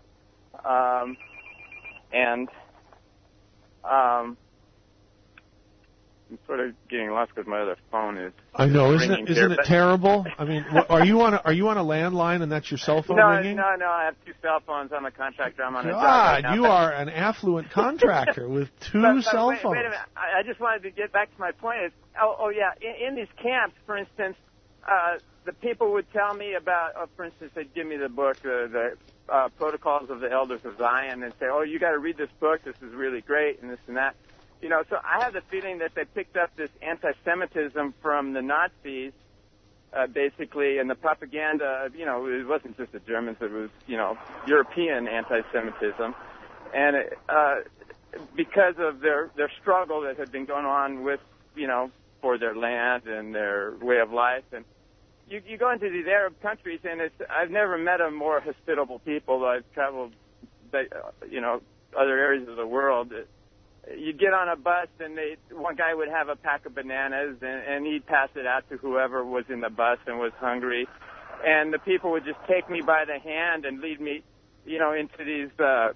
I'm sort of getting lost because my other phone is. I know, isn't it terrible? Are you on a landline and that's your cell phone ringing? No, I have 2 cell phones. I'm a contractor. I'm on a job right now, you are an affluent contractor with 2 cell phones. Wait a minute. I just wanted to get back to my point. In these camps, for instance, the people would tell me about, for instance, they'd give me the book, the Protocols of the Elders of Zion, and say, you got to read this book. This is really great, and this and that. So I have the feeling that they picked up this anti-Semitism from the Nazis, basically, and the propaganda, it wasn't just the Germans, it was, European anti-Semitism. And because of their struggle that had been going on with, for their land and their way of life. And you go into these Arab countries, and I've never met a more hospitable people. I've traveled, other areas of the world. You'd get on a bus, and one guy would have a pack of bananas, and he'd pass it out to whoever was in the bus and was hungry. And the people would just take me by the hand and lead me, into these.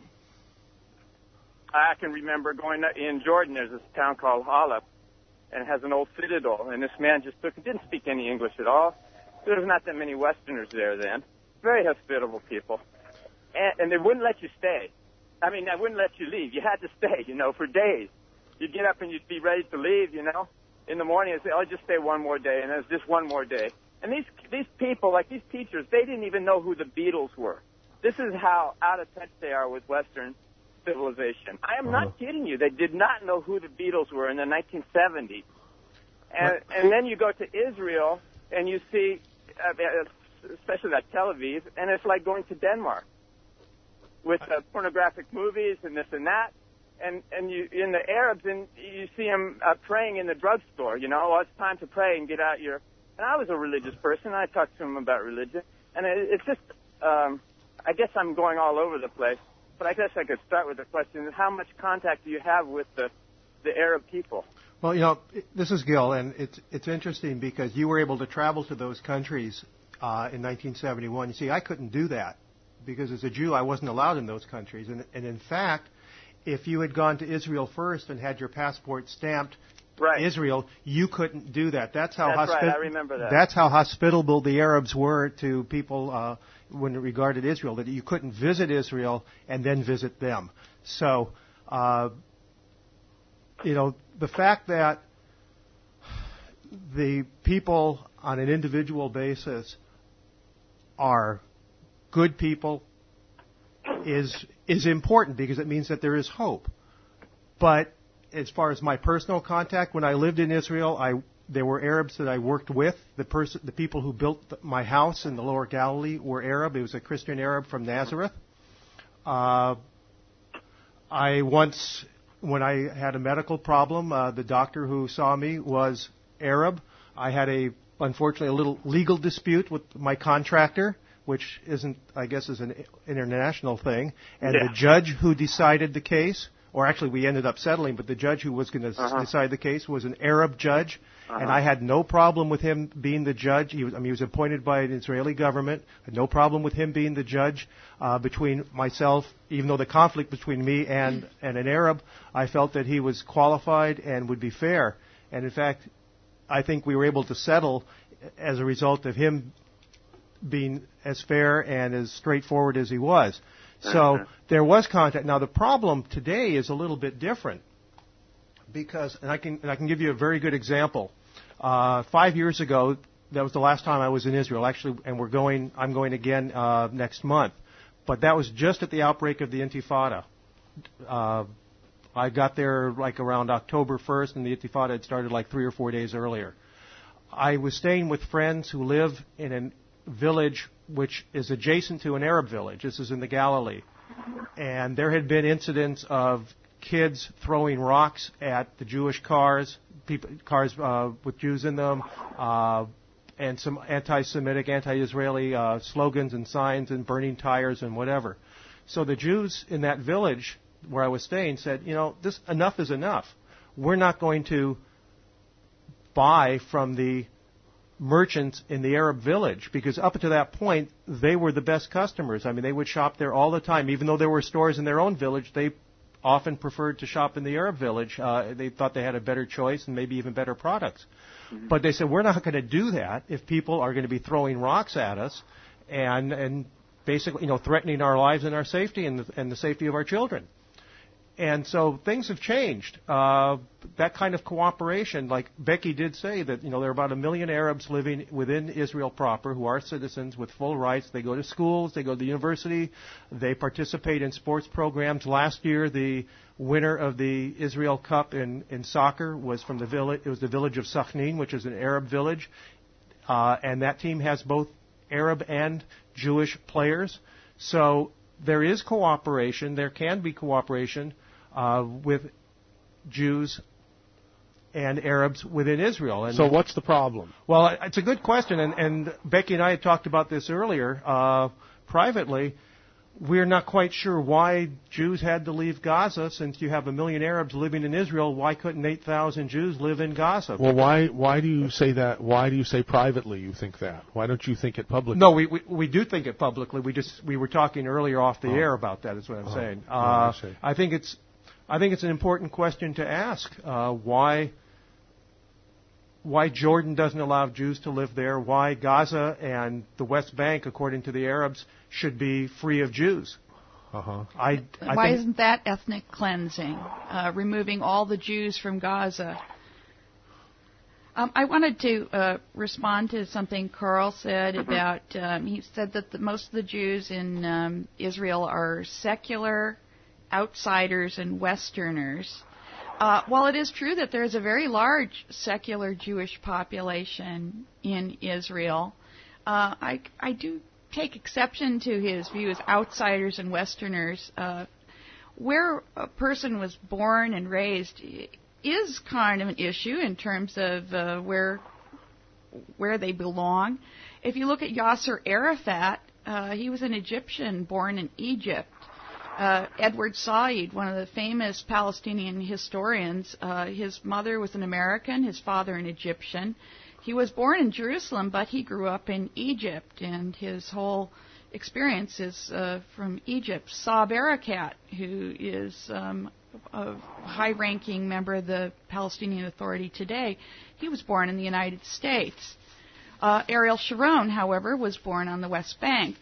I can remember going in Jordan. There's this town called Halab, and it has an old citadel. And this man didn't speak any English at all. There was not that many Westerners there then. Very hospitable people, and they wouldn't let you stay. I mean, I wouldn't let you leave. You had to stay, for days. You'd get up and you'd be ready to leave, in the morning and say, "Oh, just stay one more day," and there's just one more day. And these people, like these teachers, they didn't even know who the Beatles were. This is how out of touch they are with Western civilization. I am not kidding you. They did not know who the Beatles were in the 1970s. And then you go to Israel and you see, especially that Tel Aviv, and it's like going to Denmark with pornographic movies and this and that. And you in the Arabs, and you see them praying in the drugstore. Oh, it's time to pray and get out your. And I was a religious person. I talked to them about religion, and it's just. I guess I'm going all over the place, but I guess I could start with the question: how much contact do you have with the Arab people? Well, this is Gil, and it's interesting because you were able to travel to those countries in 1971. You see, I couldn't do that because as a Jew, I wasn't allowed in those countries. And in fact, if you had gone to Israel first and had your passport stamped Israel, you couldn't do that. That's right. I remember that. That's how hospitable the Arabs were to people when it regarded Israel, that you couldn't visit Israel and then visit them. So, the fact that the people on an individual basis are good people is important because it means that there is hope. But as far as my personal contact, when I lived in Israel, there were Arabs that I worked with. The people who built my house in the Lower Galilee were Arab. It was a Christian Arab from Nazareth. When I had a medical problem, the doctor who saw me was Arab. I had unfortunately, a little legal dispute with my contractor, which isn't, I guess, is an international thing. And the judge who decided the case, or actually we ended up settling, but the judge who was going to decide the case was an Arab judge. And I had no problem with him being the judge. He was appointed by an Israeli government. I had no problem with him being the judge between myself, even though the conflict between me and an Arab, I felt that he was qualified and would be fair. And in fact, I think we were able to settle as a result of him being as fair and as straightforward as he was. So there was contact. Now the problem today is a little bit different because, and I can give you a very good example. 5 years ago, that was the last time I was in Israel, actually, and I'm going again next month. But that was just at the outbreak of the Intifada. I got there like around October 1st, and the Intifada had started like 3 or 4 days earlier. I was staying with friends who live in a village which is adjacent to an Arab village. This is in the Galilee. And there had been incidents of kids throwing rocks at the Jewish cars with Jews in them, and some anti-Semitic, anti-Israeli slogans and signs and burning tires and whatever. So the Jews in that village where I was staying said, this enough is enough. We're not going to buy from the merchants in the Arab village because up to that point they were the best customers. I mean, they would shop there all the time. Even though there were stores in their own village, they often preferred to shop in the Arab village. They thought they had a better choice and maybe even better products. Mm-hmm. But they said, we're not going to do that if people are going to be throwing rocks at us and basically, threatening our lives and our safety and the safety of our children. And so things have changed. That kind of cooperation, like Becky did say, that there are about 1 million Arabs living within Israel proper who are citizens with full rights. They go to schools, they go to the university, they participate in sports programs. Last year, the winner of the Israel Cup in soccer was from the village. It was the village of Sakhnin, which is an Arab village, and that team has both Arab and Jewish players. So there is cooperation. There can be cooperation with Jews and Arabs within Israel. And so what's the problem? Well, it's a good question, and Becky and I had talked about this earlier privately. We're not quite sure why Jews had to leave Gaza. Since you have 1 million Arabs living in Israel, why couldn't 8,000 Jews live in Gaza? Well, why do you say that? Why do you say privately you think that? Why don't you think it publicly? No, we do think it publicly. We were talking earlier off the air about that. Is what I'm saying. I see. I think it's an important question to ask. Why Jordan doesn't allow Jews to live there? Why Gaza and the West Bank, according to the Arabs, should be free of Jews? Why isn't that ethnic cleansing, removing all the Jews from Gaza? I wanted to respond to something Carl said about, he said that most of the Jews in Israel are secular, outsiders, and Westerners. While it is true that there is a very large secular Jewish population in Israel, I do take exception to his view as outsiders and Westerners. Where a person was born and raised is kind of an issue in terms of where they belong. If you look at Yasser Arafat, he was an Egyptian born in Egypt. Edward Said, one of the famous Palestinian historians, his mother was an American, his father an Egyptian. He was born in Jerusalem, but he grew up in Egypt, and his whole experience is from Egypt. Saab Erekat, who is a high-ranking member of the Palestinian Authority today, he was born in the United States. Ariel Sharon, however, was born on the West Bank.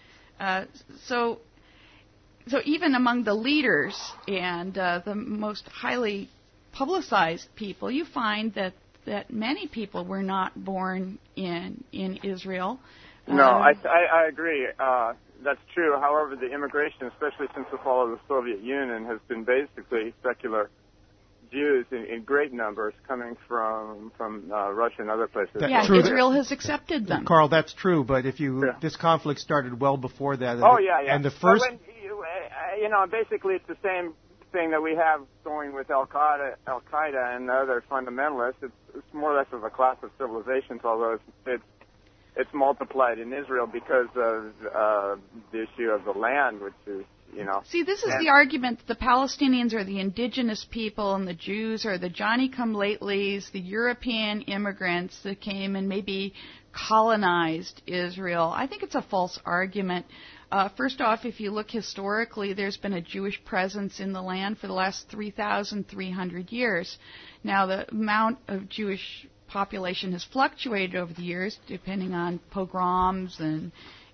So even among the leaders and the most highly publicized people, you find that many people were not born in Israel. No, I agree. That's true. However, the immigration, especially since the fall of the Soviet Union, has been basically secular Jews in great numbers coming from Russia and other places. Israel has accepted them. Carl, that's true. But this conflict started well before that. And the first, basically it's the same thing that we have going with Al Qaeda and other fundamentalists. It's more or less of a class of civilizations, although it's multiplied in Israel because of the issue of the land, which is, See, this is the argument that the Palestinians are the indigenous people and the Jews are the Johnny-come-latelys, the European immigrants that came and maybe colonized Israel. I think it's a false argument. First off, if you look historically, there's been a Jewish presence in the land for the last 3,300 years. Now, the amount of Jewish population has fluctuated over the years, depending on pogroms and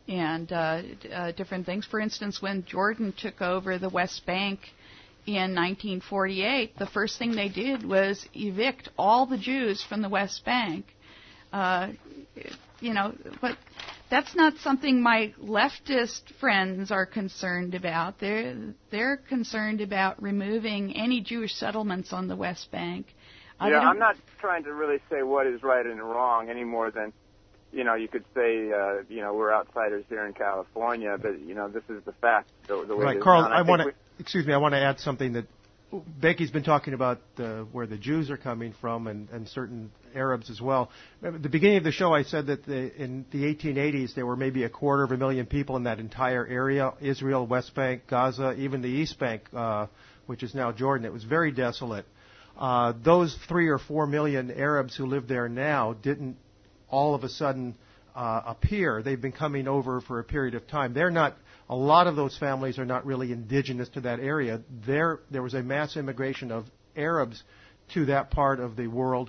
different things. For instance, when Jordan took over the West Bank in 1948, the first thing they did was evict all the Jews from the West Bank. But that's not something my leftist friends are concerned about. They're concerned about removing any Jewish settlements on the West Bank. I'm not trying to really say what is right and wrong any more than, you could say, we're outsiders here in California, but, this is the fact. The way right, Carl, I want to add something that Becky's been talking about where the Jews are coming from and certain Arabs as well. At the beginning of the show, I said that in the 1880s, there were maybe 250,000 people in that entire area, Israel, West Bank, Gaza, even the East Bank, which is now Jordan. It was very desolate. Those 3 or 4 million Arabs who live there now didn't all of a sudden appear. They've been coming over for a period of time. A lot of those families are not really indigenous to that area. There was a mass immigration of Arabs to that part of the world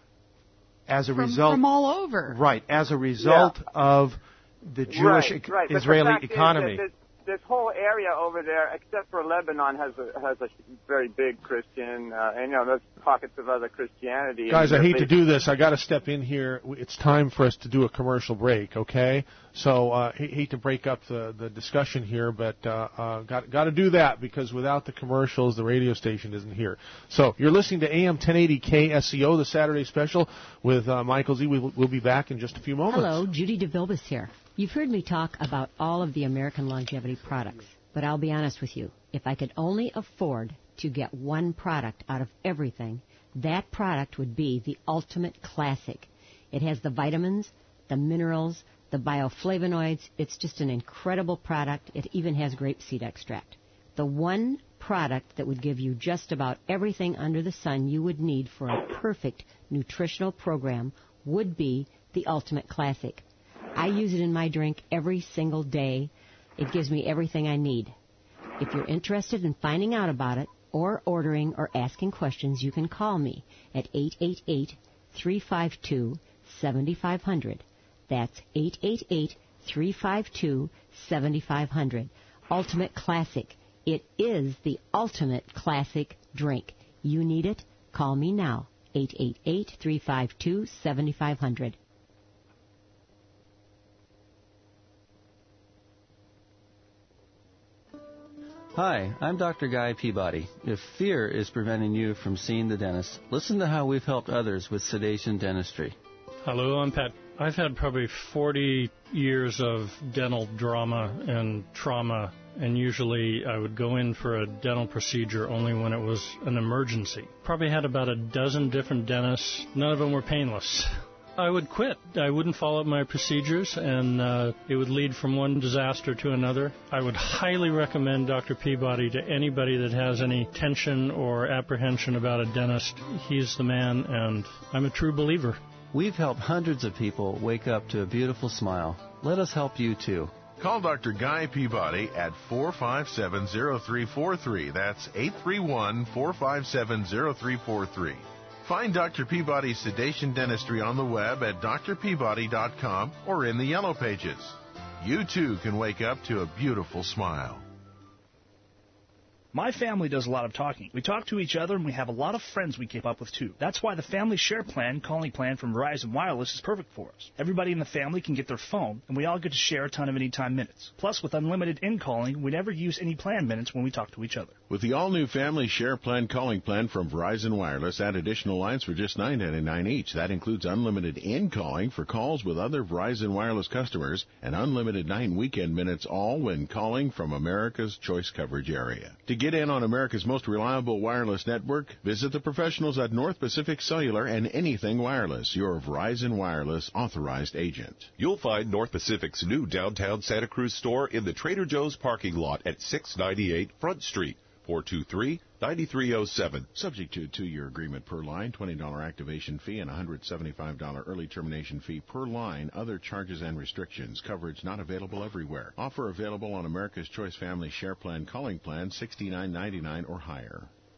as a result. From all over. Right, as a result of the Jewish Israeli economy. This whole area over there, except for Lebanon, has a very big Christian, and there's pockets of other Christianity. Guys, I hate to do this. I got to step in here. It's time for us to do a commercial break, okay? So hate to break up the discussion here, but got to do that because without the commercials, the radio station isn't here. So you're listening to AM 1080 KSCO, the Saturday special with Michael Z. We'll be back in just a few moments. Hello, Judy DeVilbiss here. You've heard me talk about all of the American longevity products, but I'll be honest with you. If I could only afford to get one product out of everything, that product would be the Ultimate Classic. It has the vitamins, the minerals, the bioflavonoids. It's just an incredible product. It even has grapeseed extract. The one product that would give you just about everything under the sun you would need for a perfect nutritional program would be the Ultimate Classic. I use it in my drink every single day. It gives me everything I need. If you're interested in finding out about it or ordering or asking questions, you can call me at 888-352-7500. That's 888-352-7500. Ultimate Classic. It is the ultimate classic drink. You need it? Call me now. 888-352-7500. Hi, I'm Dr. Guy Peabody. If fear is preventing you from seeing the dentist, listen to how we've helped others with sedation dentistry. Hello, I'm Pat. I've had probably 40 years of dental drama and trauma, and usually I would go in for a dental procedure only when it was an emergency. Probably had about a dozen different dentists. None of them were painless. I would quit. I wouldn't follow up my procedures, and it would lead from one disaster to another. I would highly recommend Dr. Peabody to anybody that has any tension or apprehension about a dentist. He's the man, and I'm a true believer. We've helped hundreds of people wake up to a beautiful smile. Let us help you, too. Call Dr. Guy Peabody at 457-0343. That's 831-457-0343. Find Dr. Peabody's sedation dentistry on the web at drpeabody.com or in the Yellow Pages. You, too, can wake up to a beautiful smile. My family does a lot of talking. We talk to each other, and we have a lot of friends we keep up with, too. That's why the Family Share Plan calling plan from Verizon Wireless is perfect for us. Everybody in the family can get their phone, and we all get to share a ton of anytime minutes. Plus, with unlimited in-calling, we never use any plan minutes when we talk to each other. With the all-new Family Share Plan calling plan from Verizon Wireless, add additional lines for just $9.99 each. That includes unlimited in-calling for calls with other Verizon Wireless customers and unlimited night and weekend minutes, all when calling from America's Choice coverage area. To get in on America's most reliable wireless network, visit the professionals at North Pacific Cellular and Anything Wireless, your Verizon Wireless authorized agent. You'll find North Pacific's new downtown Santa Cruz store in the Trader Joe's parking lot at 698 Front Street, 423-9307. Subject to a 2-year agreement per line, $20 activation fee, and $175 early termination fee per line. Other charges and restrictions. Coverage not available everywhere. Offer available on America's Choice Family Share Plan calling plan, $69.99 or higher.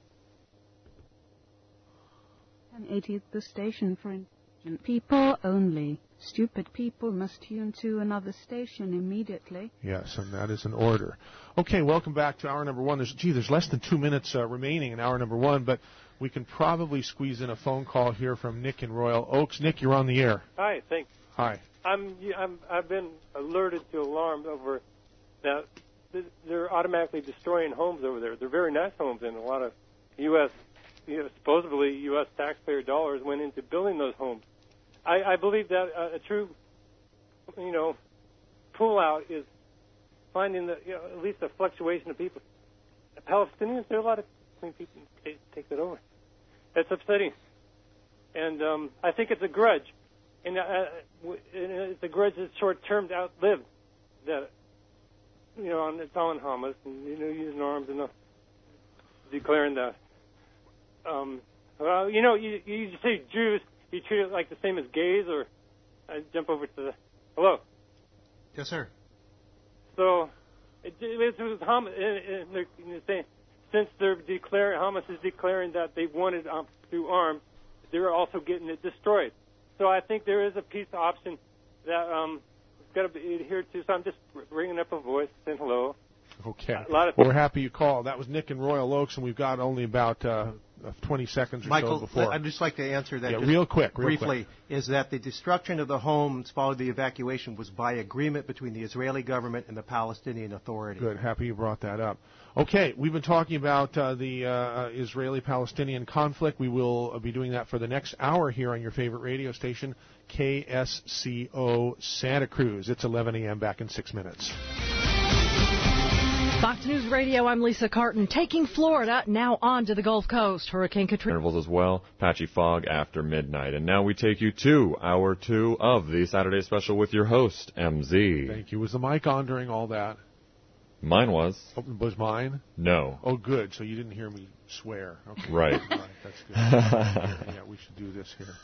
1080 the station for intelligent people only. Stupid people must tune to another station immediately. Yes, and that is an order. Okay, welcome back to hour number one. There's less than 2 minutes remaining in hour number one, but we can probably squeeze in a phone call here from Nick in Royal Oaks. Nick, you're on the air. Hi, thanks. Hi. I've been alerted to alarms over that they're automatically destroying homes over there. They're very nice homes, and a lot of supposedly U.S. taxpayer dollars went into building those homes. I believe that a true, pull-out is finding at least a fluctuation of people. The Palestinians, there are a lot of clean people take that over. It's upsetting. And I think it's a grudge. And it's a grudge that's short-term, outlived. That, it's on Hamas and, using arms and declaring that. You say Jews, you treat it like the same as gays, or I jump over to the... Hello? Yes, sir. So, it was Hamas, and they're saying, since Hamas is declaring that they wanted through arms, they're also getting it destroyed. So I think there is a peace option that got to be adhered to. So I'm just bringing up a voice, saying hello. Okay. We're happy you called. That was Nick in Royal Oaks, and we've got only about 20 seconds or Michael, so before. I'd just like to answer that real quick. Briefly, is that the destruction of the homes followed the evacuation was by agreement between the Israeli government and the Palestinian Authority. Good. Happy you brought that up. Okay, we've been talking about the Israeli-Palestinian conflict. We will be doing that for the next hour here on your favorite radio station, KSCO Santa Cruz. It's 11 a.m. Back in 6 minutes. Fox News Radio, I'm Lisa Carton. Taking Florida now on to the Gulf Coast. Hurricane Katrina. Intervals as well, patchy fog after midnight. And now we take you to hour 2 of the Saturday Special with your host, MZ. Thank you. Was the mic on during all that? Mine was. Oh, was mine? No. Oh, good. So you didn't hear me swear. Okay. Right. All right. That's good. Yeah, we should do this here.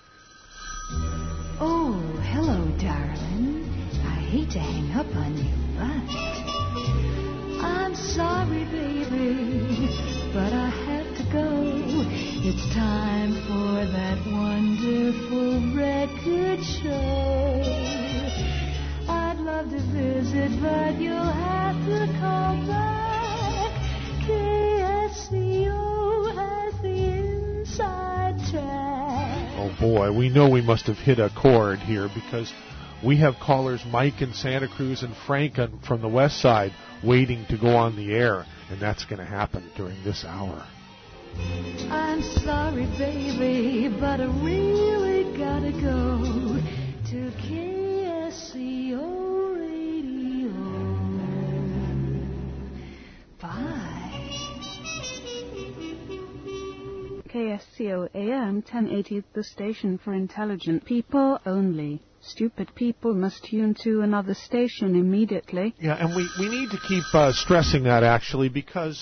Oh, hello, darling. I hate to hang up on you, but I'm sorry, baby, but I have to go. It's time for that wonderful record show. I'd love to visit, but you'll have to call. boy, we know we must have hit a chord here because we have callers Mike in Santa Cruz and Frank from the west side waiting to go on the air, and that's going to happen during this hour. I'm sorry, baby, but I really gotta go to KSCO Radio. Bye. KSCO AM 1080, the station for intelligent people only. Stupid people must tune to another station immediately. Yeah, and we need to keep stressing that, actually, because,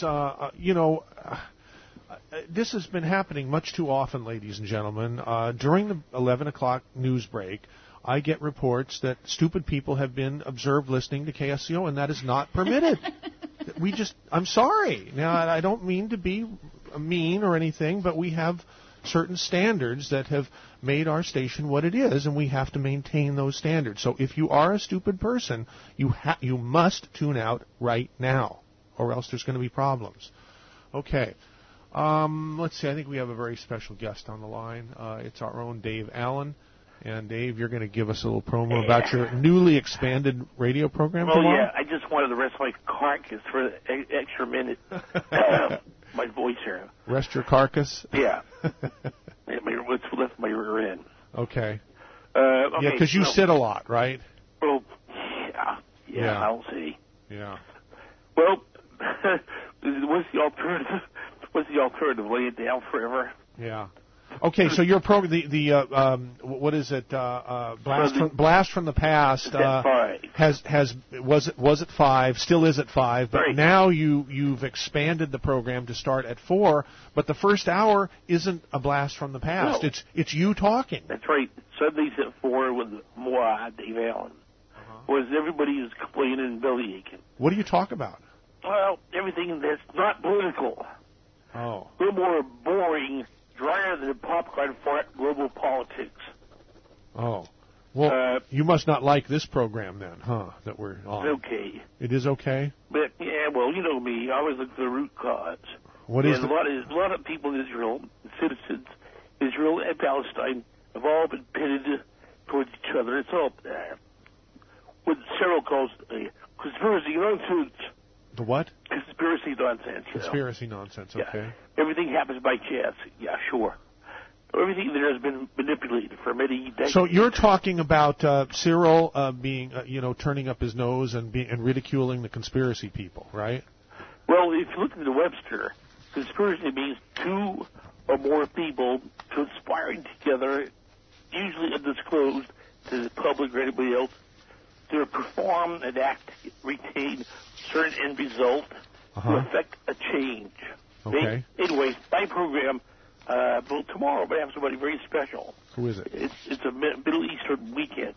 this has been happening much too often, ladies and gentlemen. During the 11 o'clock news break, I get reports that stupid people have been observed listening to KSCO, and that is not permitted. I'm sorry. Now, I don't mean to be mean or anything, but we have certain standards that have made our station what it is, and we have to maintain those standards. So if you are a stupid person, you must tune out right now, or else there's going to be problems. Okay. Let's see. I think we have a very special guest on the line. It's our own Dave Allen. And, Dave, you're going to give us a little promo about your newly expanded radio program tomorrow? Yeah. I just wanted to rest my carcass for an extra minute. My voice here. Rest your carcass? Yeah. What's left my rear end. Okay. Okay. Yeah, because you sit a lot, right? Well, yeah. I'll see. Yeah. Well, what's the alternative? Lay it down forever? Yeah. Okay, so your program, what is it? Blast from the Past was at 5, still is at 5, but right. Now you've expanded the program to start at 4. But the first hour isn't a Blast from the Past; no. it's you talking. That's right. Sundays at 4 with moi, Dave Allen. Was everybody is complaining and belly aching? What do you talk about? Well, everything that's not political. Oh. A little more boring. Drier than a popcorn fart, global politics. Oh. Well, you must not like this program then, huh, that we're on. It's okay. It is okay? But, yeah, well, you know me. I always look for the root cause. What is a lot of people in Israel, citizens, Israel and Palestine, have all been pitted towards each other. It's all what Cyril calls a conspiracy nonsense. The what? Conspiracy nonsense. Conspiracy nonsense, okay. Yeah. Everything happens by chance. Yeah, sure. Everything there has been manipulated for many decades. So you're talking about Cyril being, turning up his nose and ridiculing the conspiracy people, right? Well, if you look at the Webster, conspiracy means two or more people conspiring together, usually undisclosed to the public or anybody else, to perform an act, retain certain end result, to affect a change. Okay. Anyway, my program, well, tomorrow I have somebody very special. Who is it? It's a Middle Eastern weekend.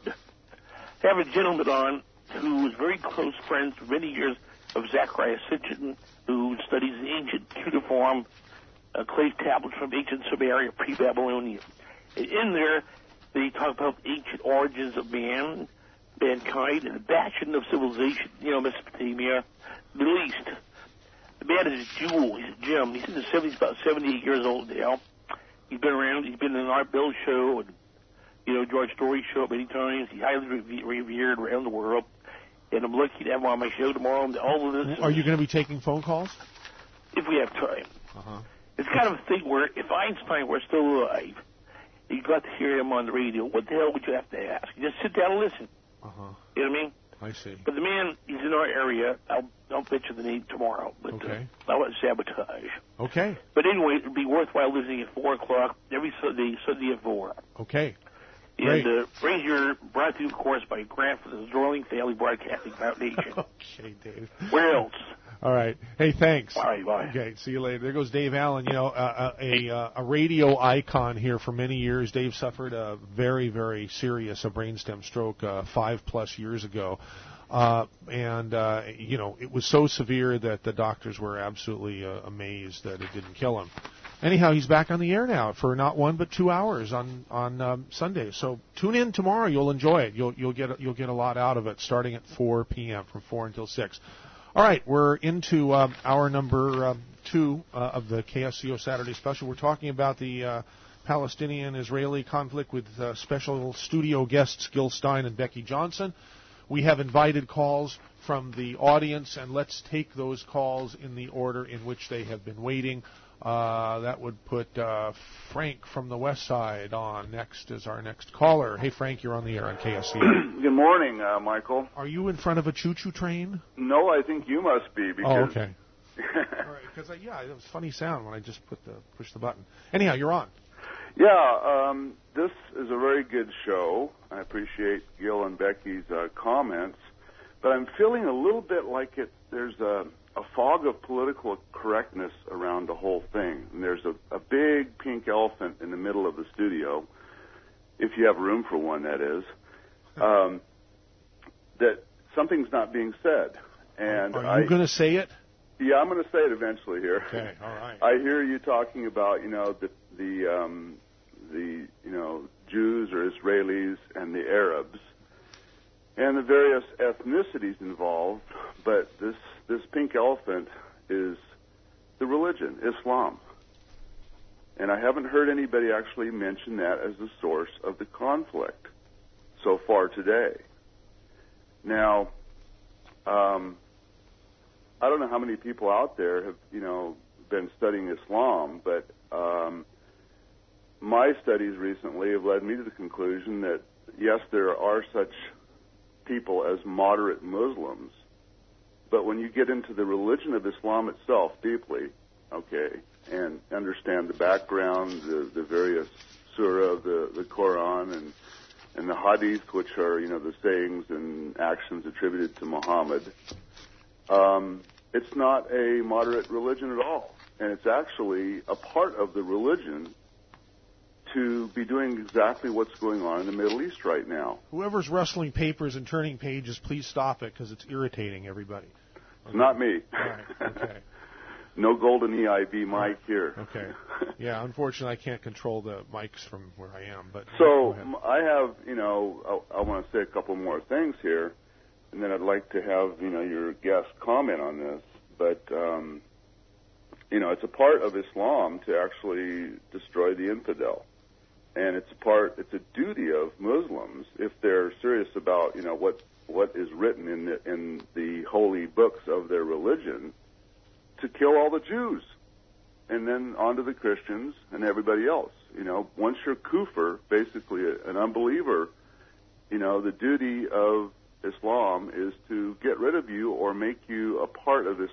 I have a gentleman on who was very close friends for many years of Zachariah Sitchin, who studies the ancient cuneiform clay tablets from ancient Sumeria, pre-Babylonian. In there, they talk about ancient origins of mankind, and the bastion of civilization, Mesopotamia, Middle East. The man is a jewel. He's a gem. He's in his 70s, about 78 years old now. He's been around. He's been in an Art Bell show and, George Story show many times. He's highly revered around the world. And I'm lucky to have him on my show tomorrow. And all of this. Are you going to be taking phone calls? If we have time. It's kind of a thing where if Einstein were still alive, you got to hear him on the radio, what the hell would you have to ask? You just sit down and listen. You know what I mean? I see. But the man, he's in our area. I'll bet you the name tomorrow. But I want to sabotage. Okay. But anyway, it would be worthwhile listening at 4 o'clock every Sunday at 4. Okay. And raise your brought to you, of course, by a grant for the Zorling Family Broadcasting Foundation. Okay, Dave. Where else? All right. Hey, thanks. All right, bye. Okay, see you later. There goes Dave Allen, a radio icon here for many years. Dave suffered a very, very serious brainstem stroke 5+ years ago. It was so severe that the doctors were absolutely amazed that it didn't kill him. Anyhow, he's back on the air now for not 1 but 2 hours on Sundays. So tune in tomorrow. You'll enjoy it. You'll get a lot out of it starting at 4 p.m. from 4 until 6. All right, we're into hour number 2 of the KSCO Saturday Special. We're talking about the Palestinian-Israeli conflict with special studio guests Gil Stein and Becky Johnson. We have invited calls from the audience, and let's take those calls in the order in which they have been waiting. That would put Frank from the West Side on next as our next caller. Hey, Frank, you're on the air on KSCO. Good morning, Michael. Are you in front of a choo-choo train? No, I think you must be. Because okay. All right, because it was a funny sound when I just pushed the button. Anyhow, you're on. Yeah, this is a very good show. I appreciate Gil and Becky's comments, but I'm feeling a little bit like there's a fog of political correctness around the whole thing. And there's a big pink elephant in the middle of the studio, if you have room for one, that is, that something's not being said. And are you going to say it? Yeah, I'm going to say it eventually here. Okay, all right. I hear you talking about, the Jews or Israelis and the Arabs and the various ethnicities involved, but this pink elephant is the religion, Islam. And I haven't heard anybody actually mention that as the source of the conflict so far today. Now, I don't know how many people out there have, been studying Islam, but my studies recently have led me to the conclusion that, yes, there are such people as moderate Muslims, but when you get into the religion of Islam itself deeply, and understand the background, the various surah of the Quran and the hadith, which are, the sayings and actions attributed to Muhammad, it's not a moderate religion at all. And it's actually a part of the religion to be doing exactly what's going on in the Middle East right now. Whoever's rustling papers and turning pages, please stop it, because it's irritating everybody. It's not me. All right, okay. No golden EIB mic here. Okay. Yeah, unfortunately, I can't control the mics from where I am. But so I have, I want to say a couple more things here, and then I'd like to have, your guest comment on this. But, it's a part of Islam to actually destroy the infidel. And it's a duty of Muslims, if they're serious about, what is written in the holy books of their religion, to kill all the Jews, and then on to the Christians and everybody else. Once you're kufr, basically an unbeliever, the duty of Islam is to get rid of you or make you a part of this,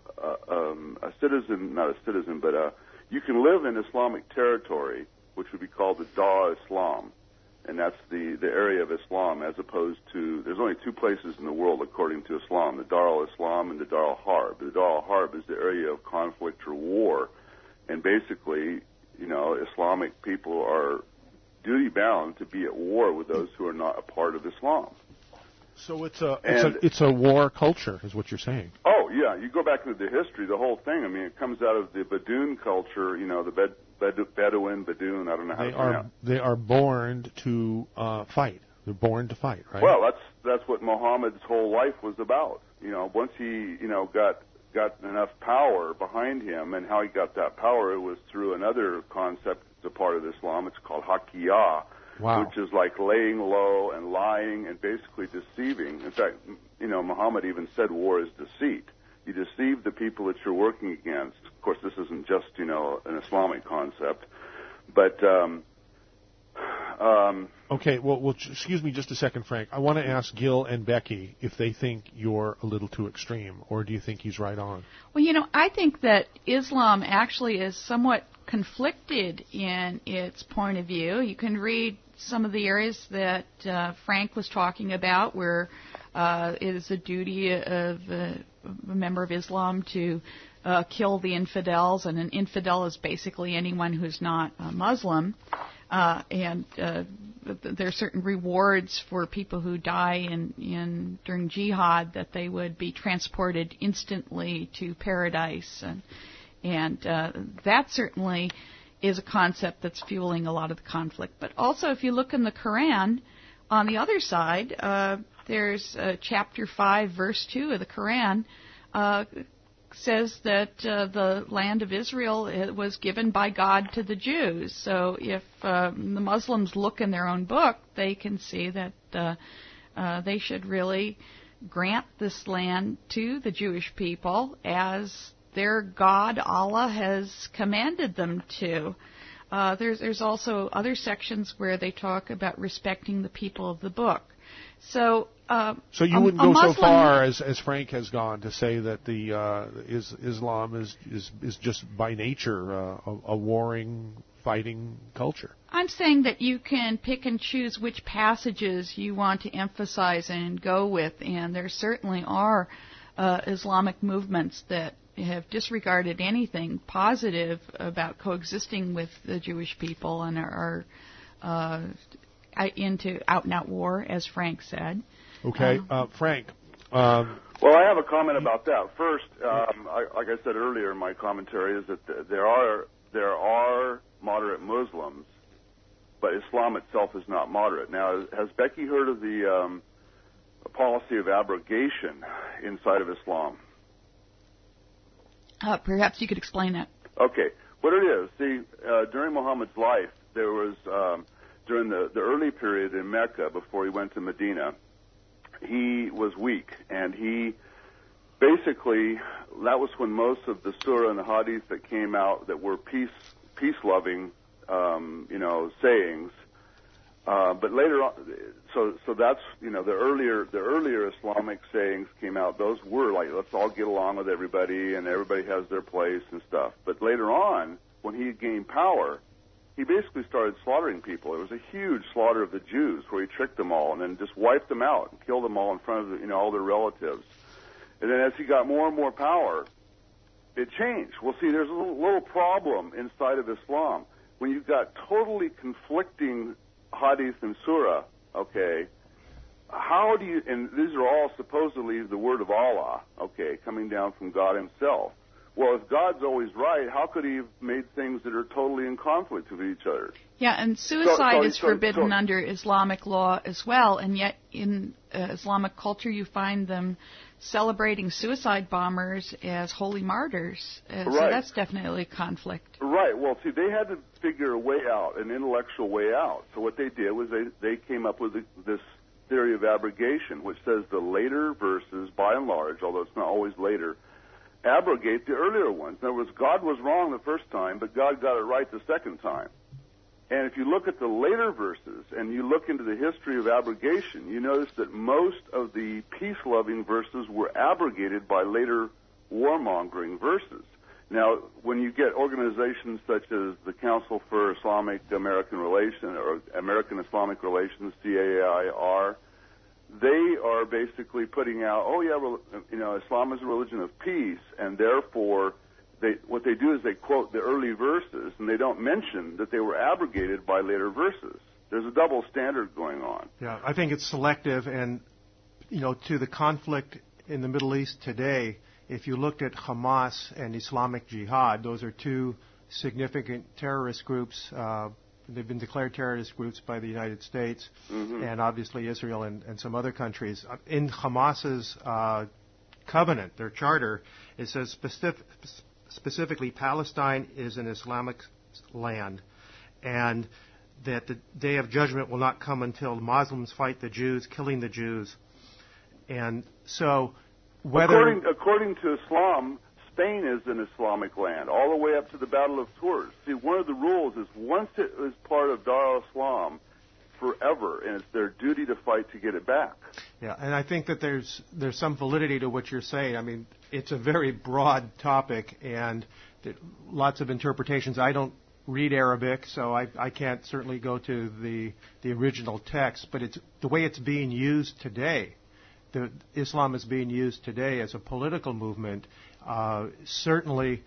a citizen, not a citizen, but you can live in Islamic territory, which would be called the Dar Islam, and that's the area of Islam, as opposed to, there's only two places in the world according to Islam, the Dar al-Islam and the Dar al-Harb. The Dar al-Harb is the area of conflict or war, and basically, Islamic people are duty-bound to be at war with those who are not a part of Islam. So it's a war culture, is what you're saying. Oh, yeah. You go back into the history, the whole thing. I mean, it comes out of the Badoon culture, the Bedouin, Badoon, I don't know how to pronounce it. They are born to fight. They're born to fight, right? Well, that's what Muhammad's whole life was about. Once he, got enough power behind him, and how he got that power, it was through another concept that's a part of Islam. It's called Haqiyah. Wow. Which is like laying low and lying and basically deceiving. In fact, Muhammad even said war is deceit. You deceive the people that you're working against. Of course, this isn't just, an Islamic concept. But, okay, well, excuse me just a second, Frank. I want to ask Gil and Becky if they think you're a little too extreme, or do you think he's right on? Well, I think that Islam actually is somewhat conflicted in its point of view. You can read some of the areas that Frank was talking about where it is a duty of a member of Islam to kill the infidels, and an infidel is basically anyone who's not a Muslim. And there are certain rewards for people who die during jihad, that they would be transported instantly to paradise, and that certainly is a concept that's fueling a lot of the conflict. But also, if you look in the Quran, on the other side, there's chapter 5, verse 2 of the Quran says that the land of Israel was given by God to the Jews. So if the Muslims look in their own book, they can see that they should really grant this land to the Jewish people as their God, Allah, has commanded them to. There's also other sections where they talk about respecting the people of the book. So you wouldn't go so far as Frank has gone to say that Islam is just by nature a warring, fighting culture. I'm saying that you can pick and choose which passages you want to emphasize and go with, and there certainly are Islamic movements that have disregarded anything positive about coexisting with the Jewish people and are into out-and-out war, as Frank said. Okay, Frank. Well, I have a comment about that. First, like I said earlier in my commentary, is that there are moderate Muslims, but Islam itself is not moderate. Now, has Becky heard of the policy of abrogation inside of Islam? Perhaps you could explain that. Okay. What it is, see, during Muhammad's life, there was, during the early period in Mecca, before he went to Medina, he was weak, and he basically, that was when most of the surah and the hadith that came out that were peace-loving, sayings. But later on, so that's, the earlier Islamic sayings came out. Those were like, let's all get along with everybody, and everybody has their place and stuff. But later on, when he gained power, he basically started slaughtering people. It was a huge slaughter of the Jews where he tricked them all and then just wiped them out and killed them all in front of all their relatives. And then as he got more and more power, it changed. Well, see, there's a little problem inside of Islam. When you've got totally conflicting hadith and surah, okay, how do you, and these are all supposedly the word of Allah, okay, coming down from God himself. Well, if God's always right, how could he have made things that are totally in conflict with each other? Yeah, and suicide is forbidden under Islamic law as well, and yet in Islamic culture you find them celebrating suicide bombers as holy martyrs. Right. So that's definitely a conflict. Right. Well, see, they had to figure a way out, an intellectual way out. So what they did was they came up with this theory of abrogation, which says the later verses, by and large, although it's not always later, abrogate the earlier ones. In other words, God was wrong the first time, but God got it right the second time. And if you look at the later verses and you look into the history of abrogation, you notice that most of the peace-loving verses were abrogated by later warmongering verses. Now, when you get organizations such as the Council for Islamic American Relations or American Islamic Relations, CAIR, they are basically putting out, Islam is a religion of peace, and therefore what they do is they quote the early verses, and they don't mention that they were abrogated by later verses. There's a double standard going on. Yeah, I think it's selective, and, to the conflict in the Middle East today, if you looked at Hamas and Islamic Jihad, those are two significant terrorist groups. They've been declared terrorist groups by the United States and obviously Israel and some other countries. In Hamas's covenant, their charter, it says specifically Palestine is an Islamic land and that the day of judgment will not come until Muslims fight the Jews, killing the Jews. And so According to Islam, Spain is an Islamic land, all the way up to the Battle of Tours. See, one of the rules is once it is part of Dar al-Islam, forever, and it's their duty to fight to get it back. Yeah, and I think that there's some validity to what you're saying. I mean, it's a very broad topic, and lots of interpretations. I don't read Arabic, so I can't certainly go to the original text, but it's the way it's being used today. Islam is being used today as a political movement. Certainly,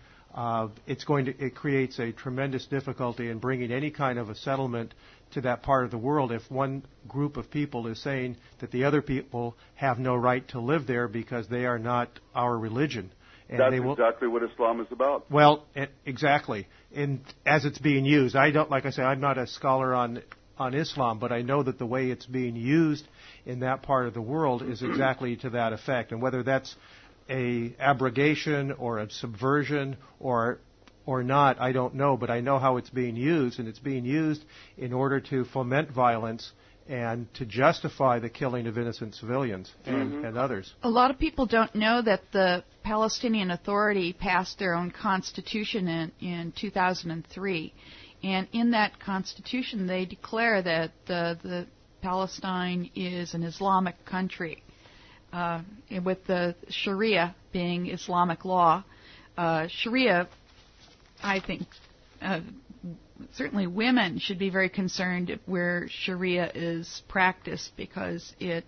it creates a tremendous difficulty in bringing any kind of a settlement to that part of the world if one group of people is saying that the other people have no right to live there because they are not our religion. And that's exactly what Islam is about. Well, exactly. And as it's being used, like I say, I'm not a scholar on Islam, but I know that the way it's being used in that part of the world is exactly to that effect. And whether that's a abrogation or a subversion or not, I don't know, but I know how it's being used, and it's being used in order to foment violence and to justify the killing of innocent civilians and others. A lot of people don't know that the Palestinian Authority passed their own constitution in 2003. And in that constitution, they declare that the Palestine is an Islamic country, with the Sharia being Islamic law. Sharia, I think, certainly women should be very concerned where Sharia is practiced, because it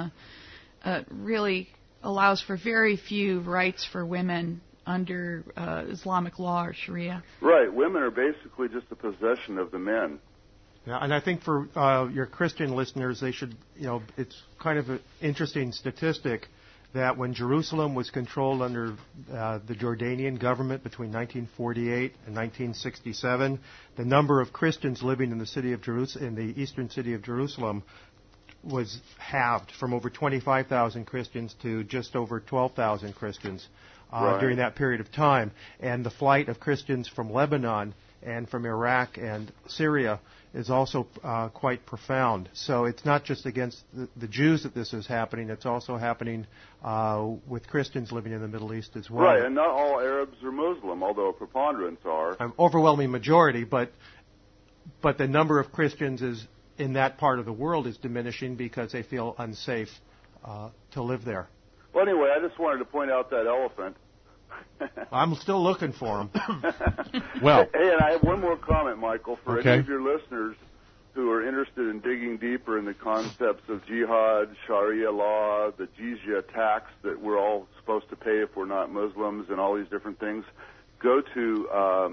really allows for very few rights for women under Islamic law or Sharia. Right. Women are basically just a possession of the men. Yeah, and I think for your Christian listeners, they should, it's kind of an interesting statistic that when Jerusalem was controlled under the Jordanian government between 1948 and 1967, the number of Christians living in the city of in the eastern city of Jerusalem was halved, from over 25,000 Christians to just over 12,000 Christians during that period of time. And the flight of Christians from Lebanon and from Iraq and Syria is also quite profound. So it's not just against the Jews that this is happening, it's also happening with Christians living in the Middle East as well. Right, and not all Arabs are Muslim, although a preponderance are. An overwhelming majority, but the number of Christians in that part of the world is diminishing because they feel unsafe to live there. Well, anyway, I just wanted to point out that elephant. I'm still looking for him. Well, hey, and I have one more comment, Michael, for any of your listeners who are interested in digging deeper in the concepts of jihad, Sharia law, the jizya tax that we're all supposed to pay if we're not Muslims, and all these different things. Go to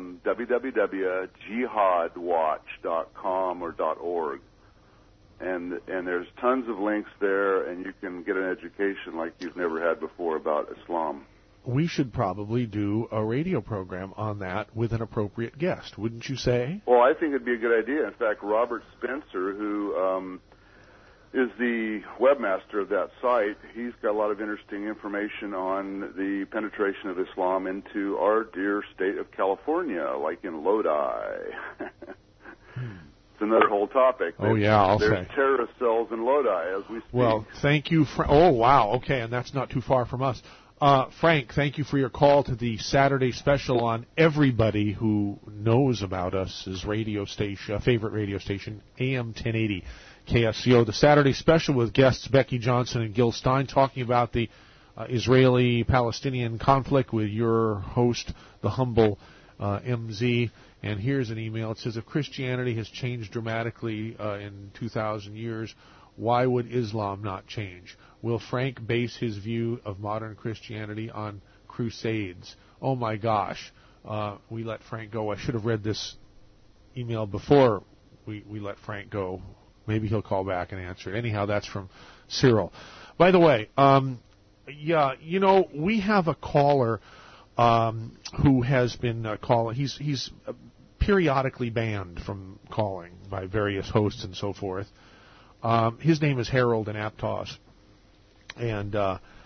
www.jihadwatch.com or .org. And there's tons of links there, and you can get an education like you've never had before about Islam. We should probably do a radio program on that with an appropriate guest, wouldn't you say? Well, I think it'd be a good idea. In fact, Robert Spencer, who is the webmaster of that site, he's got a lot of interesting information on the penetration of Islam into our dear state of California, like in Lodi. It's another whole topic. There's terrorist cells in Lodi as we speak. Well, thank you. Oh, wow. Okay, and that's not too far from us. Frank, thank you for your call to the Saturday special on everybody who knows about us, his radio station, favorite radio station, AM 1080 KSCO. The Saturday special with guests Becky Johnson and Gil Stein, talking about the Israeli-Palestinian conflict with your host, the humble MZ. And here's an email. It says, if Christianity has changed dramatically in 2,000 years, why would Islam not change? Will Frank base his view of modern Christianity on crusades? Oh, my gosh. We let Frank go. I should have read this email before we let Frank go. Maybe he'll call back and answer it. Anyhow, that's from Cyril. By the way, we have a caller who has been calling. He's periodically banned from calling by various hosts and so forth. His name is Harold in Aptos. And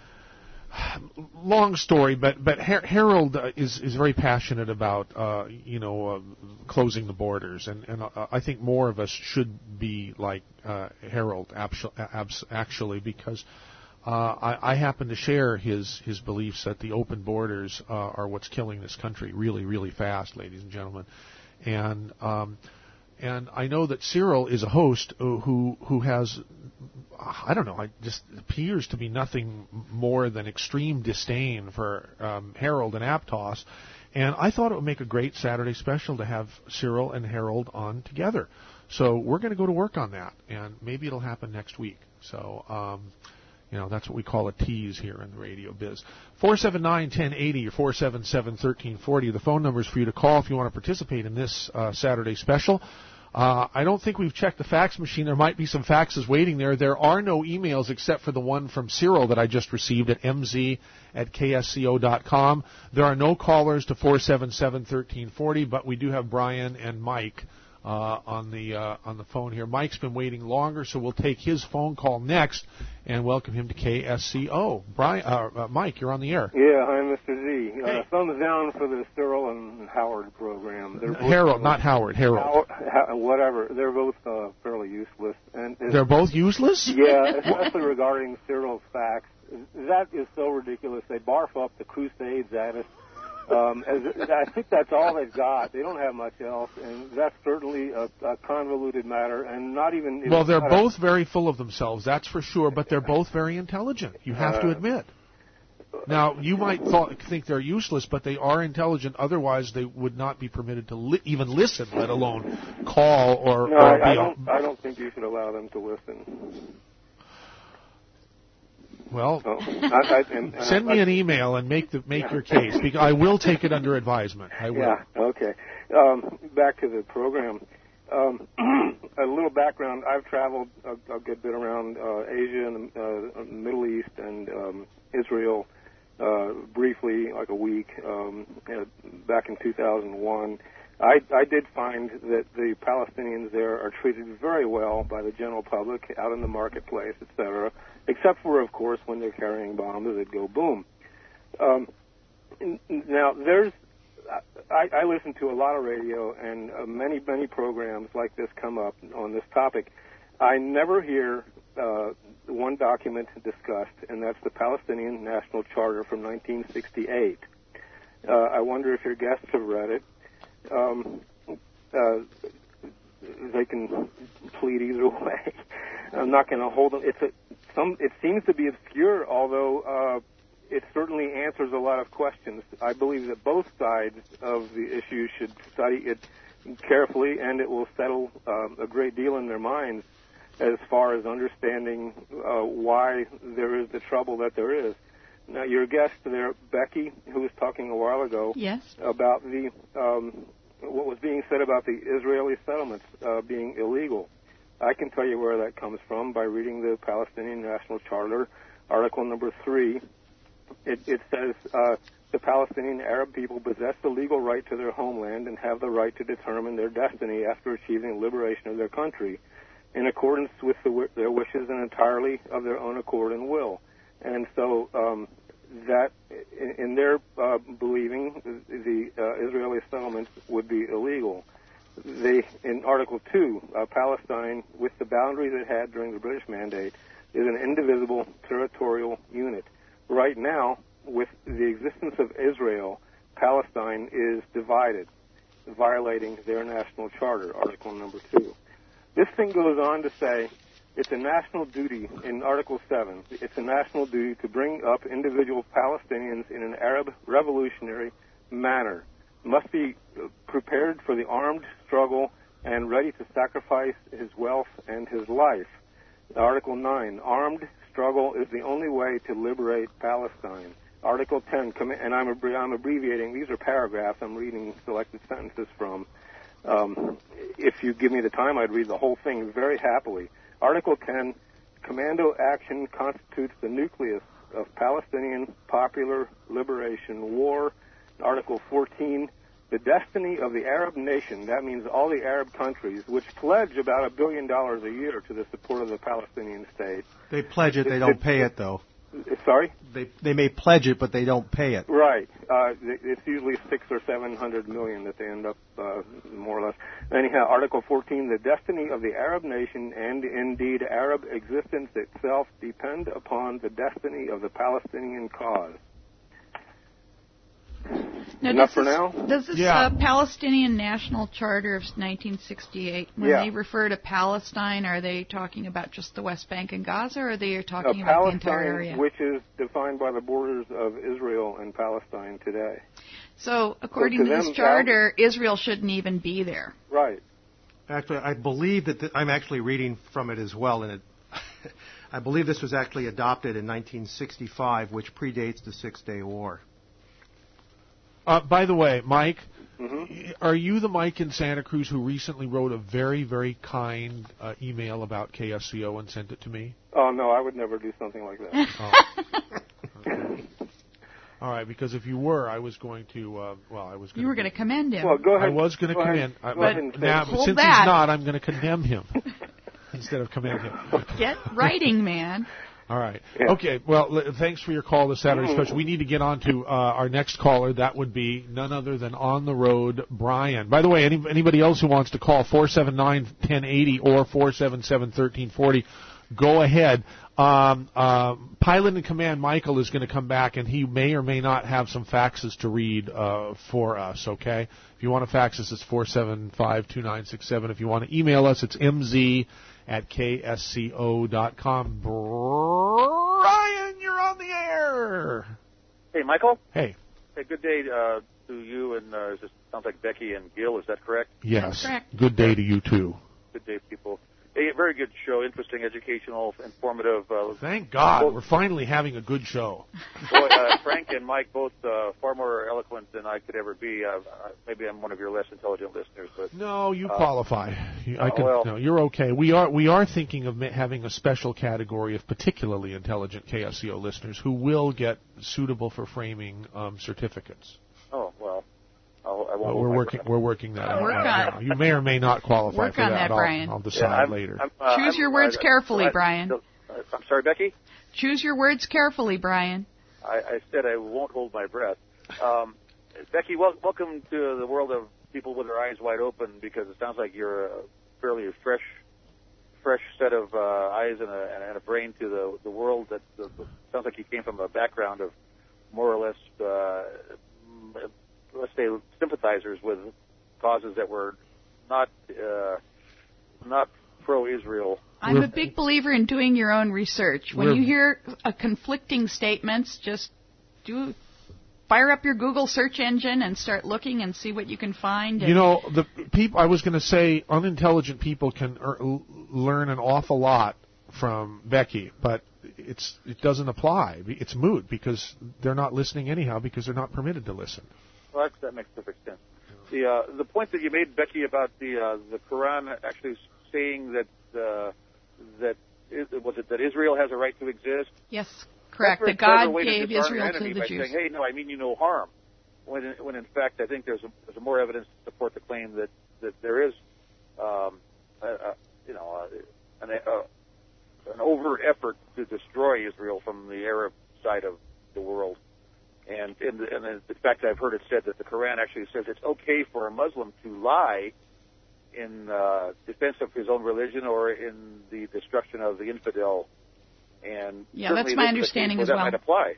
long story, but Harold is very passionate about closing the borders, and I think more of us should be like Harold actually, because I happen to share his beliefs that the open borders are what's killing this country really, really fast, ladies and gentlemen, and I know that Cyril is a host who has, I don't know, just appears to be nothing more than extreme disdain for Harold and Aptos. And I thought it would make a great Saturday special to have Cyril and Harold on together. So we're going to go to work on that, and maybe it'll happen next week. So, that's what we call a tease here in the radio biz. 479-1080 or 477-1340. The phone numbers for you to call if you want to participate in this Saturday special. I don't think we've checked the fax machine. There might be some faxes waiting there. There are no emails except for the one from Cyril that I just received at mz@ksco.com. There are no callers to 477-1340, but we do have Brian and Mike on the phone here. Mike's been waiting longer, so we'll take his phone call next and welcome him to KSCO. Mike, you're on the air. Yeah, hi, Mr. Z. Thumbs down for the Cyril and Howard program. Harold, not Howard. Harold. Whatever. They're both fairly useless. And they're both useless? Yeah, especially regarding Cyril's facts. That is so ridiculous. They barf up the Crusades at us. I think that's all they've got. They don't have much else, and that's certainly a convoluted matter, and not even... Well, they're both very full of themselves, that's for sure, but they're both very intelligent, you have to admit. Now, you might think they're useless, but they are intelligent, otherwise they would not be permitted to even listen, let alone call or... No, I don't think you should allow them to listen. Well, send me an email and make your case, because I will take it under advisement. I will. Yeah, okay. Back to the program. A little background. I've traveled a good bit around Asia and the Middle East and Israel briefly, like a week, back in 2001. I did find that the Palestinians there are treated very well by the general public out in the marketplace, etc., except for, of course, when they're carrying bombs that go boom. Now, I listen to a lot of radio, and many programs like this come up on this topic. I never hear one document discussed, and that's the Palestinian National Charter from 1968. I wonder if your guests have read it. They can plead either way. I'm not going to hold them. It seems to be obscure, although it certainly answers a lot of questions. I believe that both sides of the issue should study it carefully, and it will settle a great deal in their minds as far as understanding why there is the trouble that there is. Now, your guest there, Becky, who was talking a while ago, yes, about the what was being said about the Israeli settlements being illegal. I can tell you where that comes from by reading the Palestinian National Charter, Article number 3. It says the Palestinian Arab people possess the legal right to their homeland and have the right to determine their destiny after achieving liberation of their country in accordance with their wishes and entirely of their own accord and will. And so that, in their believing, the Israeli settlements would be illegal. In Article 2, Palestine, with the boundaries it had during the British Mandate, is an indivisible territorial unit. Right now, with the existence of Israel, Palestine is divided, violating their national charter, Article number 2. This thing goes on to say it's a national duty in Article 7. It's a national duty to bring up individual Palestinians in an Arab revolutionary manner, must be prepared for the armed struggle and ready to sacrifice his wealth and his life. Article 9, armed struggle is the only way to liberate Palestine. Article 10, and I'm abbreviating, these are paragraphs I'm reading selected sentences from. If you give me the time, I'd read the whole thing very happily. Article 10, commando action constitutes the nucleus of Palestinian Popular Liberation War. Article 14, the destiny of the Arab nation, that means all the Arab countries, which pledge about $1 billion a year to the support of the Palestinian state. They pledge it, they don't pay it, though. Sorry? They may pledge it, but they don't pay it. Right. It's usually 600 or 700 million that they end up, more or less. Anyhow, Article 14, the destiny of the Arab nation and indeed Arab existence itself depend upon the destiny of the Palestinian cause. Now, enough for now? Does this Palestinian National Charter of 1968, when they refer to Palestine, are they talking about just the West Bank and Gaza, or are they talking about the entire area? Palestine, which is defined by the borders of Israel and Palestine today. So, according to this charter, Israel shouldn't even be there. Right. Actually, I believe that I'm actually reading from it as well, and I believe this was actually adopted in 1965, which predates the Six-Day War. By the way, Mike, are you the Mike in Santa Cruz who recently wrote a very, very kind email about KSCO and sent it to me? Oh, no, I would never do something like that. All right, because if you were, I was going to. You were going to commend him. Well, go ahead. I was going to commend. But now, hold since that. he's not, I'm going to condemn him instead of commend him. Get writing, man. All right. Yeah. Okay. Well, thanks for your call this Saturday special. We need to get on to our next caller. That would be none other than On the Road Brian. By the way, anybody else who wants to call 479-1080 or 477-1340, go ahead. Pilot in Command Michael is going to come back, and he may or may not have some faxes to read for us. Okay. If you want to fax us, it's 475-2967. If you want to email us, it's mz@ksco.com. Brian, you're on the air. Hey, Michael. Hey. Hey, good day to you, and it sounds like Becky and Gil. Is that correct? Yes. That's correct. Good day to you, too. Good day, people. Hey, very good show. Interesting, educational, informative. Thank God. We're finally having a good show. Boy, Frank and Mike, both far more eloquent than I could ever be. Maybe I'm one of your less intelligent listeners, but no, you qualify. Well, no, you're okay. We are thinking of having a special category of particularly intelligent KSCO listeners who will get suitable for framing certificates. Oh well, I won't. But we're working that out. Work on. You may or may not qualify Work for on that. Brian. I'll decide later. Choose your words carefully, Brian. I'm sorry, Becky? Choose your words carefully, Brian. I said I won't hold my breath. Becky, welcome to the world of people with their eyes wide open, because it sounds like you're a fairly fresh set of eyes and a brain to the world. That sounds like you came from a background of more or less, let's say, sympathizers with causes that were not pro-Israel. I'm a big believer in doing your own research. When you hear conflicting statements, just fire up your Google search engine and start looking and see what you can find. You know, the people. I was going to say unintelligent people can learn an awful lot from Becky, but it doesn't apply. It's moot because they're not listening anyhow because they're not permitted to listen. Well, that makes perfect sense. The point that you made, Becky, about the Quran actually saying that Israel has a right to exist. Yes, correct. That God gave Israel to the Jews. Saying, hey, no, I mean you no harm. When in fact, I think there's more evidence to support the claim that there is, an overt effort to destroy Israel from the Arab side of the world. And in fact, I've heard it said that the Quran actually says it's okay for a Muslim to lie in defense of his own religion or in the destruction of the infidel. And yeah, that's my understanding as well. That might apply.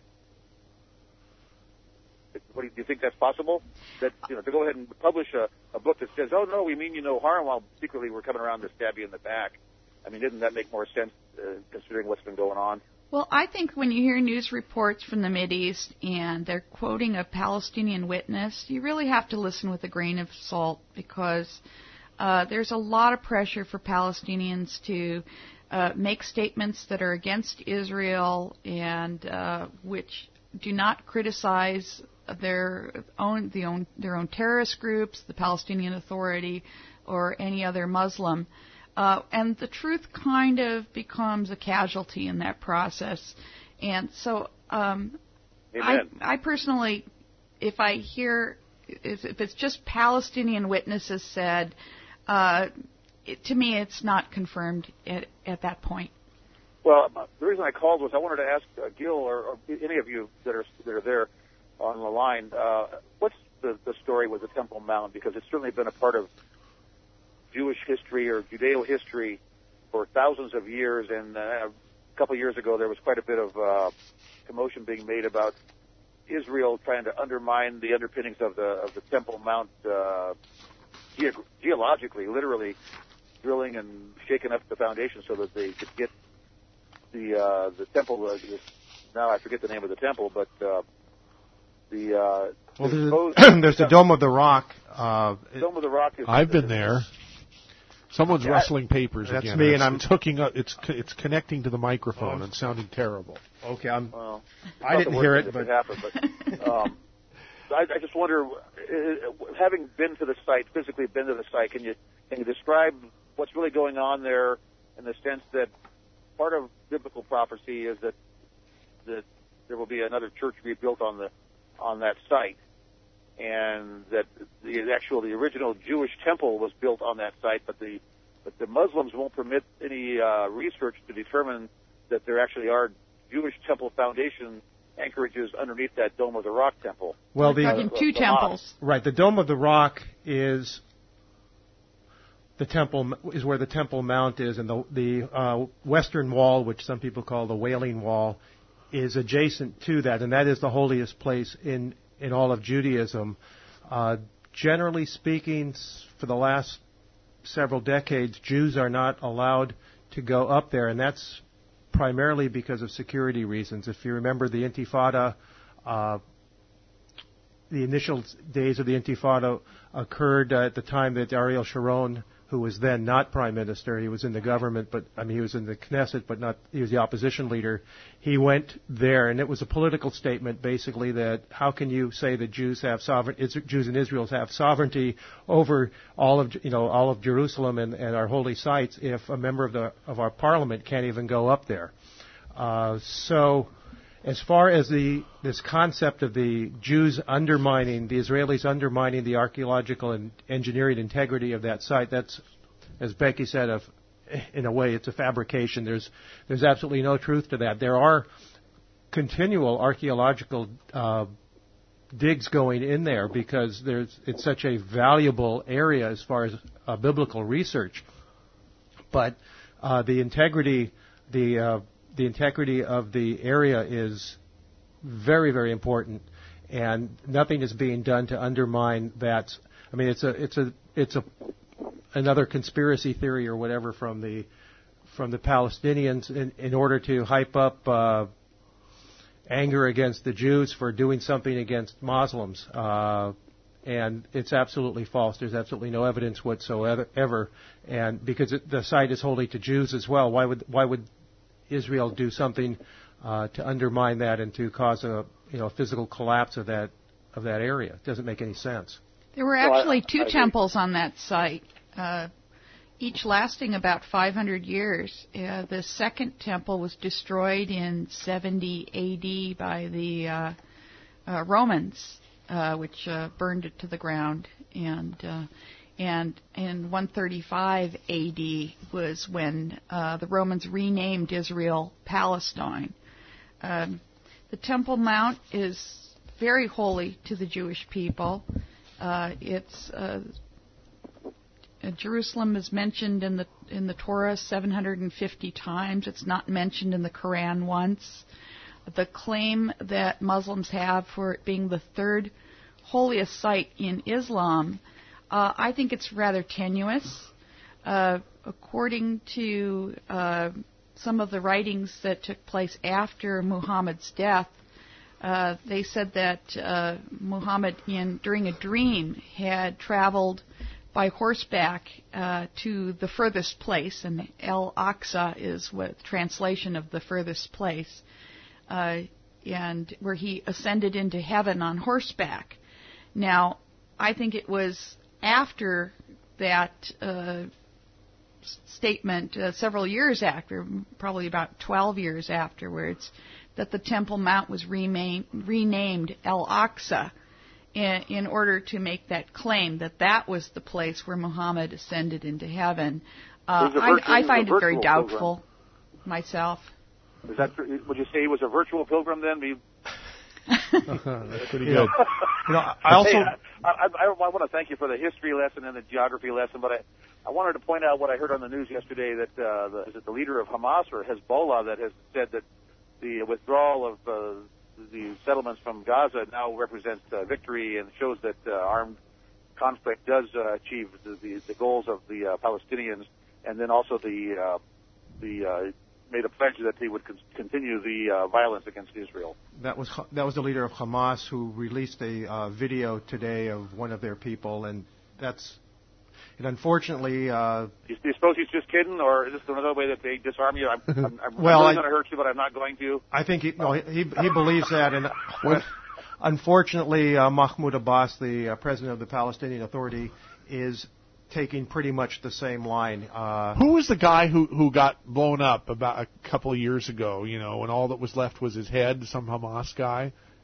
Do you think that's possible? That to go ahead and publish a book that says, "Oh no, we mean you no harm," while secretly we're coming around to stab you in the back. I mean, doesn't that make more sense considering what's been going on? Well, I think when you hear news reports from the Mideast and they're quoting a Palestinian witness, you really have to listen with a grain of salt, because there's a lot of pressure for Palestinians to make statements that are against Israel and which do not criticize their own terrorist groups, the Palestinian Authority, or any other Muslim. And the truth kind of becomes a casualty in that process. And so I personally, if it's just Palestinian witnesses said, to me it's not confirmed at that point. Well, the reason I called was I wanted to ask Gil or any of you that are there on the line, what's the story with the Temple Mount? Because it's certainly been a part of Jewish history or Judeo history for thousands of years, and a couple of years ago there was quite a bit of commotion being made about Israel trying to undermine the underpinnings of the Temple Mount geologically, literally drilling and shaking up the foundation so that they could get the temple. Now I forget the name of the temple, but there's the Dome of the Rock. Dome of the Rock. I've been there. Someone's rustling papers that's again. Me, and it's hooking up. It's connecting to the microphone and sounding terrible. Okay, I didn't hear it, but I just wonder, having been to the site, physically been to the site, can you describe what's really going on there in the sense that part of biblical prophecy is that there will be another church rebuilt on the on that site, and that the original Jewish temple was built on that site, but the Muslims won't permit any research to determine that there actually are Jewish temple foundation anchorages underneath that Dome of the Rock temple. Well, two temples. Right, the Dome of the Rock is the temple, is where the Temple Mount is, and the western wall, which some people call the Wailing Wall, is adjacent to that, and that is the holiest place in all of Judaism. Generally speaking, for the last several decades, Jews are not allowed to go up there, and that's primarily because of security reasons. If you remember the Intifada, the initial days of the Intifada occurred at the time that Ariel Sharon, who was then not prime minister, he was in the government, he was in the Knesset, but not, he was the opposition leader. He went there, and it was a political statement, basically, that how can you say that Jews in Israel have sovereignty over all of Jerusalem and our holy sites if a member of our parliament can't even go up there? So, as far as this concept of the Jews undermining, the Israelis undermining the archaeological and engineering integrity of that site, that's, as Becky said, in a way, it's a fabrication. There's absolutely no truth to that. There are continual archaeological digs going in there because it's such a valuable area as far as biblical research. But the integrity of the area is very, very important, and nothing is being done to undermine that. I mean, it's another conspiracy theory or whatever from the Palestinians in order to hype up anger against the Jews for doing something against Muslims. And it's absolutely false. There's absolutely no evidence whatsoever. And because the site is holy to Jews as well, why would Israel do something to undermine that and to cause a physical collapse of that area? It doesn't make any sense. There were actually two temples on that site, each lasting about 500 years. The second temple was destroyed in 70 A.D. by the Romans, which burned it to the ground, and in 135 A.D. was when the Romans renamed Israel Palestine. The Temple Mount is very holy to the Jewish people. Jerusalem is mentioned in the Torah 750 times. It's not mentioned in the Quran once. The claim that Muslims have for it being the third holiest site in Islam, I think it's rather tenuous. According to some of the writings that took place after Muhammad's death, they said that Muhammad, during a dream, had traveled by horseback to the furthest place, and Al-Aqsa is what translation of the furthest place, and where he ascended into heaven on horseback. Now, I think it was after that statement, several years after, probably about 12 years afterwards, that the Temple Mount was renamed Al-Aqsa in order to make that claim that was the place where Muhammad ascended into heaven. I find it very doubtful myself. Is that would you say he was a virtual pilgrim then? That's pretty good. I want to thank you for the history lesson and the geography lesson, but I wanted to point out what I heard on the news yesterday that the leader of Hamas or Hezbollah that has said that the withdrawal of the settlements from Gaza now represents victory and shows that armed conflict does achieve the goals of the Palestinians, and then also the made a pledge that they would continue the violence against Israel. That was the leader of Hamas who released a video today of one of their people, and unfortunately. You suppose he's just kidding, or is this another way that they disarm you? I'm well, really going to hurt you, but I'm not going to. I think he believes that, and unfortunately, Mahmoud Abbas, the president of the Palestinian Authority, is taking pretty much the same line. Who was the guy who got blown up about a couple of years ago, and all that was left was his head, some Hamas guy?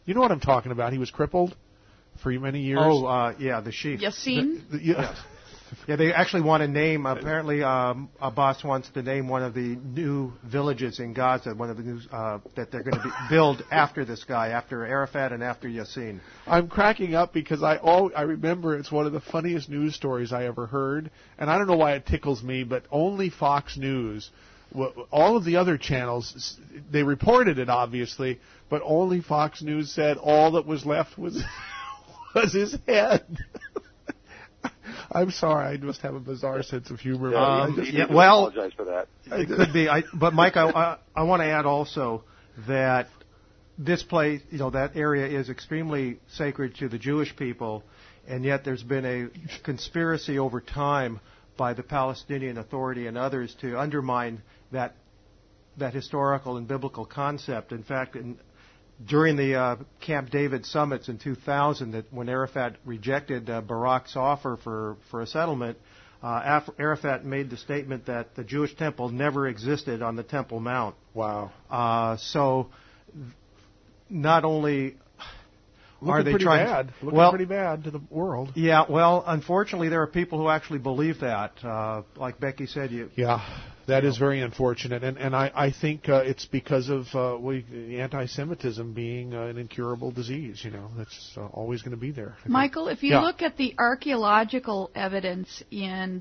You know what I'm talking about. He was crippled for many years. Oh, yeah, the sheep. Yassine? Yes. Yeah, they actually want to name, apparently Abbas wants to name one of the new villages in Gaza, one of the new, that they're going to build after this guy, after Arafat and after Yassine. I'm cracking up because I remember it's one of the funniest news stories I ever heard, and I don't know why it tickles me, but only Fox News, all of the other channels, they reported it obviously, but only Fox News said all that was left was his head. I'm sorry, I just have a bizarre sense of humor. Well, apologize for that. It could be. But Mike, I want to add also that this place, that area is extremely sacred to the Jewish people, and yet there's been a conspiracy over time by the Palestinian Authority and others to undermine that historical and biblical concept. In fact, during the Camp David summits in 2000, that when Arafat rejected Barak's offer for a settlement, Arafat made the statement that the Jewish temple never existed on the Temple Mount. Wow. So not only are they pretty trying bad. Looking pretty bad to the world. Yeah, well, unfortunately, there are people who actually believe that. Like Becky said, that is very unfortunate, and I think it's because of anti-Semitism being an incurable disease. That's always going to be there. Michael, if you look at the archaeological evidence in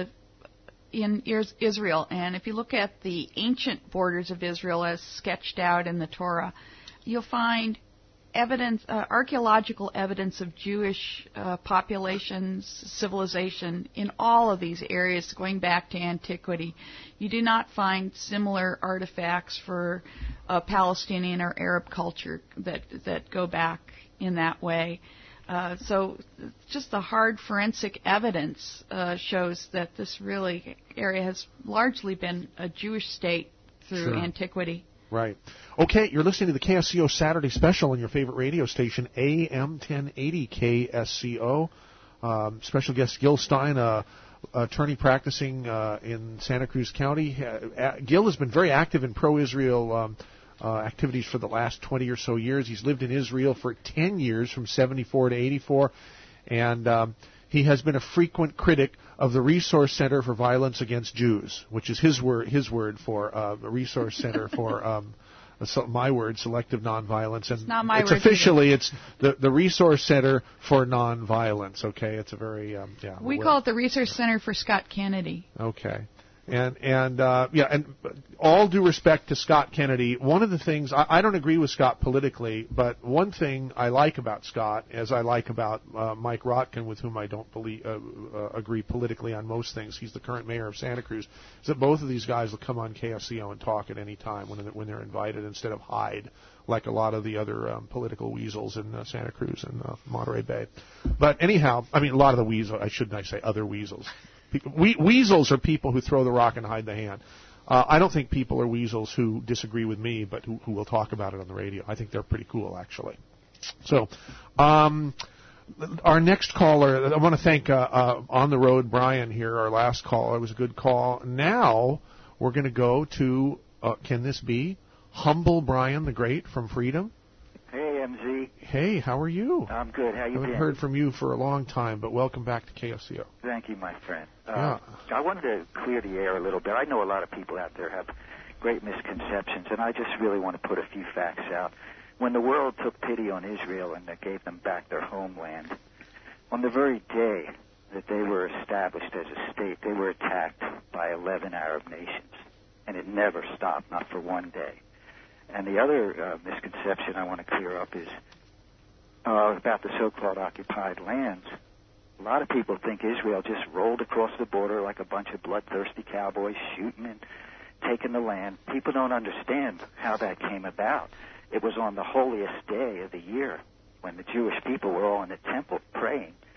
Israel, and if you look at the ancient borders of Israel as sketched out in the Torah, you'll find archaeological evidence of Jewish populations, civilization in all of these areas going back to antiquity. You do not find similar artifacts for Palestinian or Arab culture that go back in that way. So just the hard forensic evidence shows that this area has largely been a Jewish state through antiquity. Right. Okay, you're listening to the KSCO Saturday Special on your favorite radio station, AM 1080 KSCO. Special guest Gil Stein, attorney practicing in Santa Cruz County. Gil has been very active in pro-Israel activities for the last 20 or so years. He's lived in Israel for 10 years, from 74 to 84, and he has been a frequent critic of the Resource Center for Violence Against Jews, which is his word for the Resource Center for my word, selective nonviolence. And it's not my word. Officially, it's the Resource Center for Nonviolence. Okay, it's a very We call it the Resource Center for Scott Kennedy. Okay. And all due respect to Scott Kennedy, one of the things I don't agree with Scott politically, but one thing I like about Scott, as I like about Mike Rotkin, with whom I don't agree politically on most things, he's the current mayor of Santa Cruz, is that both of these guys will come on KSCO and talk at any time when they're invited, instead of hide like a lot of the other political weasels in Santa Cruz and Monterey Bay. But anyhow, I mean, a lot of the weasels, I shouldn't say other weasels. Weasels are people who throw the rock and hide the hand. I don't think people are weasels who disagree with me, but who will talk about it on the radio. I think they're pretty cool, actually. So, our next caller, I want to thank On the Road Brian here, our last caller. It was a good call. Now we're going to go to, can this be Humble Brian the Great from Freedom? Hey, MZ. Hey, how are you? I'm good. How you been? I haven't heard from you for a long time, but welcome back to KSCO. Thank you, my friend. I wanted to clear the air a little bit. I know a lot of people out there have great misconceptions, and I just really want to put a few facts out. When the world took pity on Israel and gave them back their homeland, on the very day that they were established as a state, they were attacked by 11 Arab nations, and it never stopped, not for one day. And the other misconception I want to clear up is about the so-called occupied lands. A lot of people think Israel just rolled across the border like a bunch of bloodthirsty cowboys shooting and taking the land. People don't understand how that came about. It was on the holiest day of the year when the Jewish people were all in the temple praying, and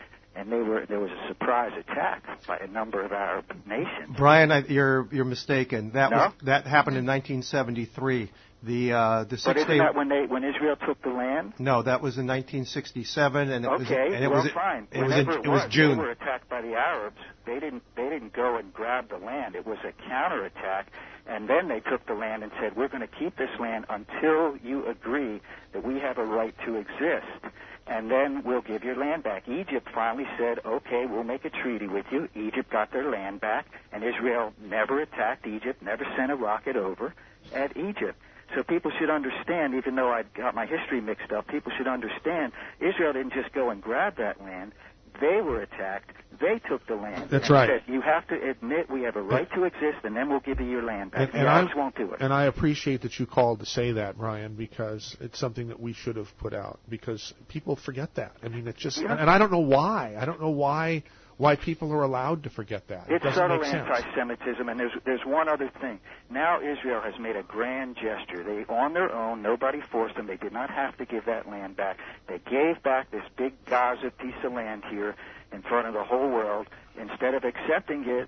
and there was a surprise attack by a number of Arab nations. Brian, you're mistaken. That happened in 1973. The But 6 isn't day. that when Israel took the land? No, that was in 1967, and it was. Okay, And it well, was, fine. It was June. They were attacked by the Arabs. They didn't go and grab the land. It was a counterattack, and then they took the land and said, "We're going to keep this land until you agree that we have a right to exist, and then we'll give your land back." Egypt finally said, "Okay, we'll make a treaty with you." Egypt got their land back, and Israel never attacked Egypt, never sent a rocket over at Egypt. So people should understand, even though I got my history mixed up, people should understand Israel didn't just go and grab that land. They were attacked. They took the land. That's and right. Said, you have to admit we have a right to exist, and then we'll give you your land back. The Arabs won't do it. And I appreciate that you called to say that, Brian, because it's something that we should have put out, because people forget that. I mean, it's just, and I don't know why. I don't know why people are allowed to forget that. It's doesn't make subtle sense. anti-Semitism, and there's one other thing. Now Israel has made a grand gesture. They, on their own, nobody forced them. They did not have to give that land back. They gave back this big Gaza piece of land here in front of the whole world. Instead of accepting it,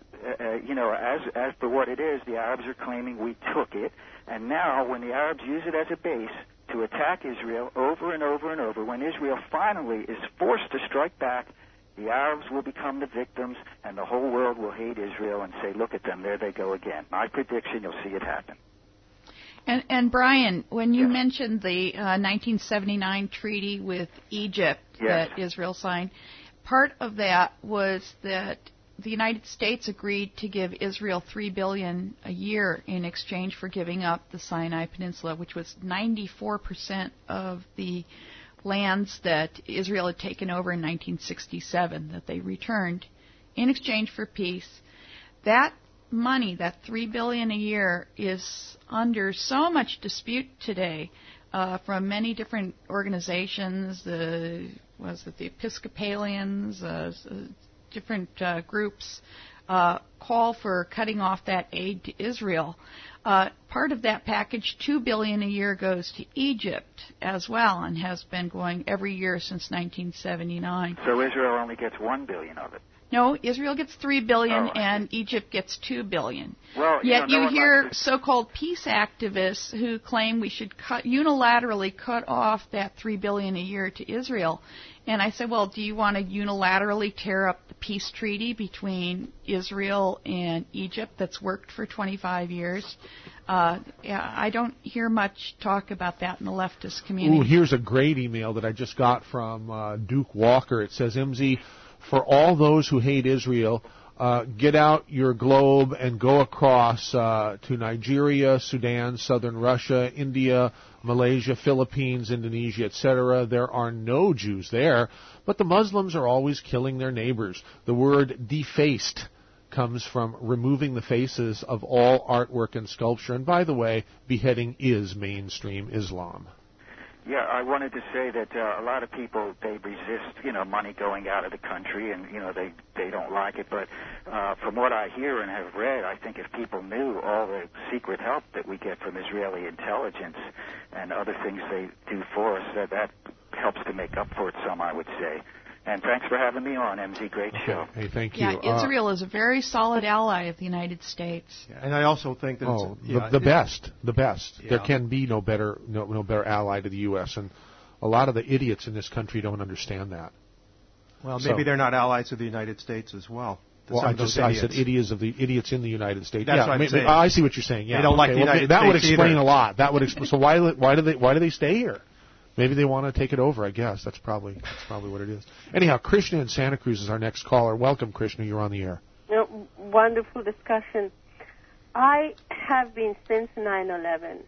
as for what it is, the Arabs are claiming we took it. And now, when the Arabs use it as a base to attack Israel over and over and over, when Israel finally is forced to strike back, the Arabs will become the victims, and the whole world will hate Israel and say, "Look at them, there they go again." My prediction, you'll see it happen. And Brian, when you mentioned the 1979 treaty with Egypt that Israel signed, part of that was that the United States agreed to give Israel $3 billion a year in exchange for giving up the Sinai Peninsula, which was 94% of the lands that Israel had taken over in 1967 that they returned in exchange for peace. That money, that $3 billion a year, is under so much dispute today from many different organizations. The Episcopalians, different groups call for cutting off that aid to Israel. Part of that package, $2 billion a year, goes to Egypt as well, and has been going every year since 1979. So Israel only gets $1 billion of it. No, Israel gets $3 billion, and Egypt gets $2 billion. Well, yet you hear so-called peace activists who claim we should unilaterally cut off that $3 billion a year to Israel. And I said, well, do you want to unilaterally tear up the peace treaty between Israel and Egypt that's worked for 25 years? I don't hear much talk about that in the leftist community. Ooh, here's a great email that I just got from Duke Walker. It says, MZ, for all those who hate Israel, get out your globe and go across to Nigeria, Sudan, southern Russia, India, Malaysia, Philippines, Indonesia, etc. There are no Jews there, but the Muslims are always killing their neighbors. The word defaced comes from removing the faces of all artwork and sculpture. And by the way, beheading is mainstream Islam. Yeah, I wanted to say that a lot of people, they resist, money going out of the country, and, they don't like it. But from what I hear and have read, I think if people knew all the secret help that we get from Israeli intelligence and other things they do for us, that helps to make up for it some, I would say. And thanks for having me on, MZ. Great show. Hey, thank you. Yeah, Israel is a very solid ally of the United States. And I also think that the best. Yeah. There can be no better ally to the U.S. And a lot of the idiots in this country don't understand that. Well, maybe they're not allies of the United States as well. Well, I said idiots in the United States. That's what I'm saying. I see what you're saying. Yeah, they don't like the United States. That would explain either. a lot. That would explain. So why do they stay here? Maybe they want to take it over, I guess. That's probably what it is. Anyhow, Krishna in Santa Cruz is our next caller. Welcome, Krishna. You're on the air. Wonderful discussion. I have been, since 9/11,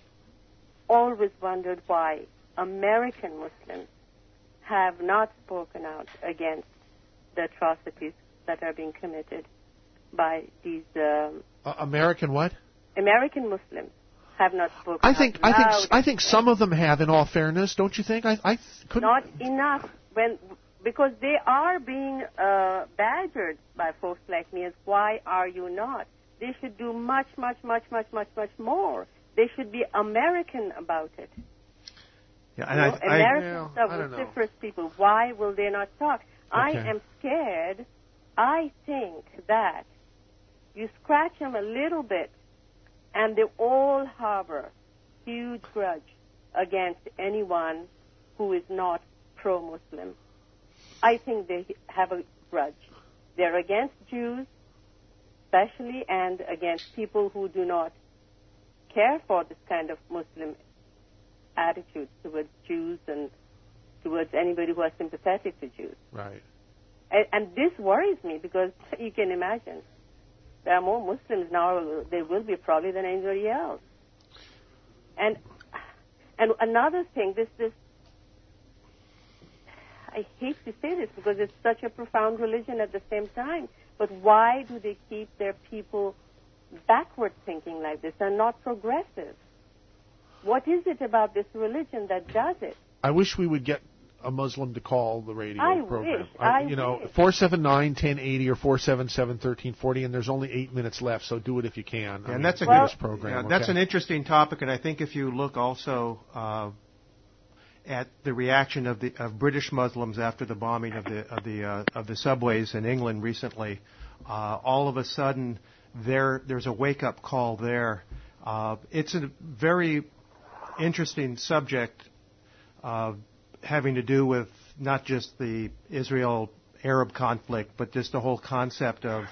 always wondered why American Muslims have not spoken out against the atrocities that are being committed by these... American what? American Muslims have not spoken out. I think some of them have, in all fairness, don't you think? I couldn't. Not enough, because they are being badgered by folks like me as, why are you not? They should do much, much, much, much, much, much more. They should be American about it. Yeah, and Americans are vociferous people. Why will they not talk? I am scared. I think that you scratch them a little bit, and they all harbor huge grudge against anyone who is not pro-Muslim. I think they have a grudge. They're against Jews, especially, and against people who do not care for this kind of Muslim attitude towards Jews and towards anybody who are sympathetic to Jews. Right. And this worries me because you can imagine there are more Muslims now, there will be probably, than anybody else. And another thing, this I hate to say this because it's such a profound religion at the same time, but why do they keep their people backward thinking like this and not progressive? What is it about this religion that does it? I wish we would get a Muslim to call the radio program. I wish. 479-1080 or 477-1340, and there's only 8 minutes left, so do it if you can. Yeah, and that's a good program. Yeah, that's an interesting topic, and I think if you look also at the reaction of British Muslims after the bombing of the subways in England recently, all of a sudden there's a wake-up call there. It's a very interesting subject having to do with not just the Israel-Arab conflict, but just the whole concept of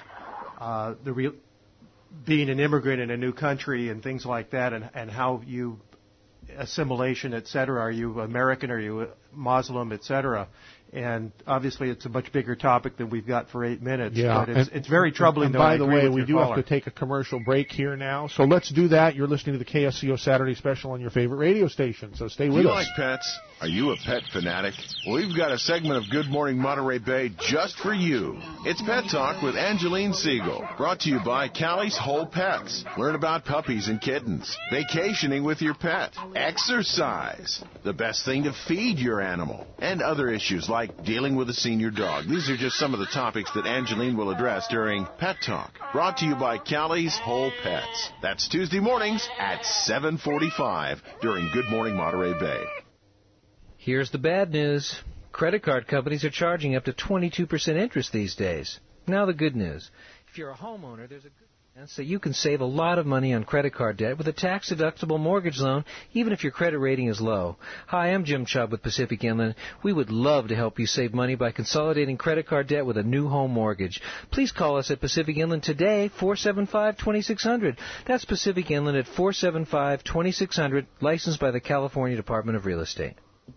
being an immigrant in a new country and things like that, and how you assimilation, etc. Are you American? Are you Muslim, etc.? And obviously, it's a much bigger topic than we've got for 8 minutes. Yeah, but it's very troubling. And by the way, we do have to take a commercial break here now, so let's do that. You're listening to the KSCO Saturday Special on your favorite radio station, so stay with us. Do you like pets? Are you a pet fanatic? Well, we've got a segment of Good Morning Monterey Bay just for you. It's Pet Talk with Angeline Siegel, brought to you by Callie's Whole Pets. Learn about puppies and kittens, vacationing with your pet, exercise, the best thing to feed your animal, and other issues like dealing with a senior dog. These are just some of the topics that Angeline will address during Pet Talk, brought to you by Callie's Whole Pets. That's Tuesday mornings at 7:45 during Good Morning Monterey Bay. Here's the bad news. Credit card companies are charging up to 22% interest these days. Now the good news. If you're a homeowner, there's a good chance that you can save a lot of money on credit card debt with a tax-deductible mortgage loan, even if your credit rating is low. Hi, I'm Jim Chubb with Pacific Inland. We would love to help you save money by consolidating credit card debt with a new home mortgage. Please call us at Pacific Inland today, 475-2600. That's Pacific Inland at 475-2600, licensed by the California Department of Real Estate.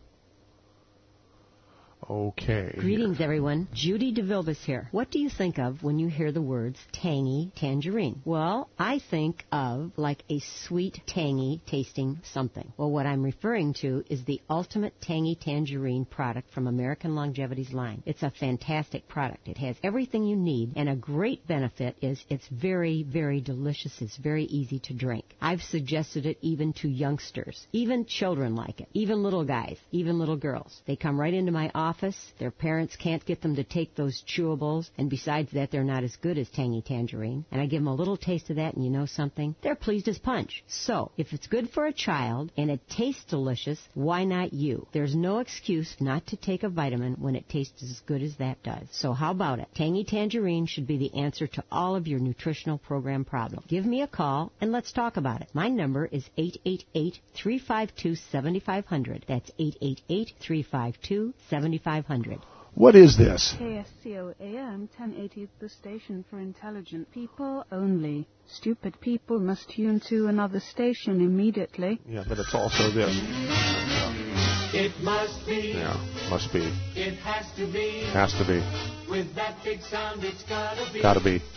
Okay. Greetings, everyone. Judy DeVilbiss here. What do you think of when you hear the words tangy tangerine? Well, I think of like a sweet, tangy tasting something. Well, what I'm referring to is the ultimate tangy tangerine product from American Longevity's line. It's a fantastic product. It has everything you need, and a great benefit is it's very, very delicious. It's very easy to drink. I've suggested it even to youngsters. Even children like it. Even little guys. Even little girls. They come right into my office. Their parents can't get them to take those chewables, and besides that, they're not as good as tangy tangerine. And I give them a little taste of that, and you know something? They're pleased as punch. So, if it's good for a child and it tastes delicious, why not you? There's no excuse not to take a vitamin when it tastes as good as that does. So how about it? Tangy tangerine should be the answer to all of your nutritional program problems. Give me a call and let's talk about it. My number is 888-352-7500. That's 888-352-7500. What is this? KSCO AM 1080, the station for intelligent people only. Stupid people must tune to another station immediately. Yeah, but it's also this. It must be. Yeah, must be. It has to be. Has to be. With that big sound, it's gotta be. Gotta be.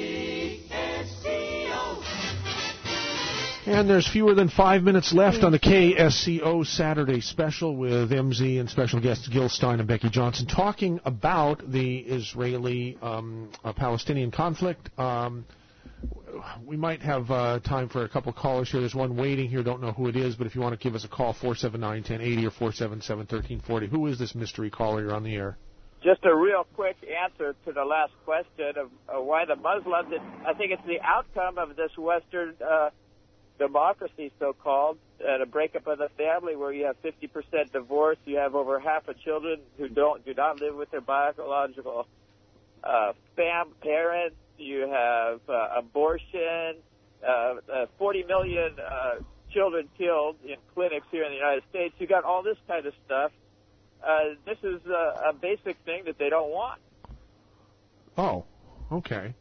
KSCO. And there's fewer than 5 minutes left on the KSCO Saturday Special with MZ and special guests Gil Stein and Becky Johnson talking about the Israeli-Palestinian conflict. We might have time for a couple callers here. There's one waiting here. Don't know who it is, but if you want to give us a call, 479-1080 or 477-1340. Who is this mystery caller? You're on the air. Just a real quick answer to the last question of why the Muslims, I think it's the outcome of this Western democracy, so-called, and a breakup of the family where you have 50% divorce, you have over half of children who do not live with their biological parents, you have abortion, 40 million children killed in clinics here in the United States. You got all this kind of stuff. This is a basic thing that they don't want. Oh, okay.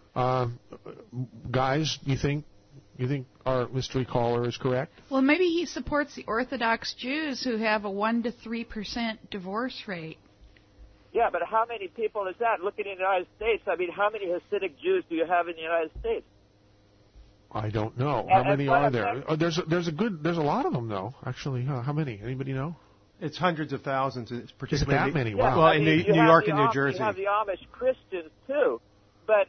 Guys, you think our mystery caller is correct? Well, maybe he supports the Orthodox Jews who have a 1 to 3% divorce rate. Yeah, but how many people is that? Looking in the United States, I mean, how many Hasidic Jews do you have in the United States? I don't know. How many are there? There's a lot of them though. Actually, how many? Anybody know? It's hundreds of thousands. It's particularly that many? Wow. Well, in New York and New Jersey. You have the Amish Christians too, but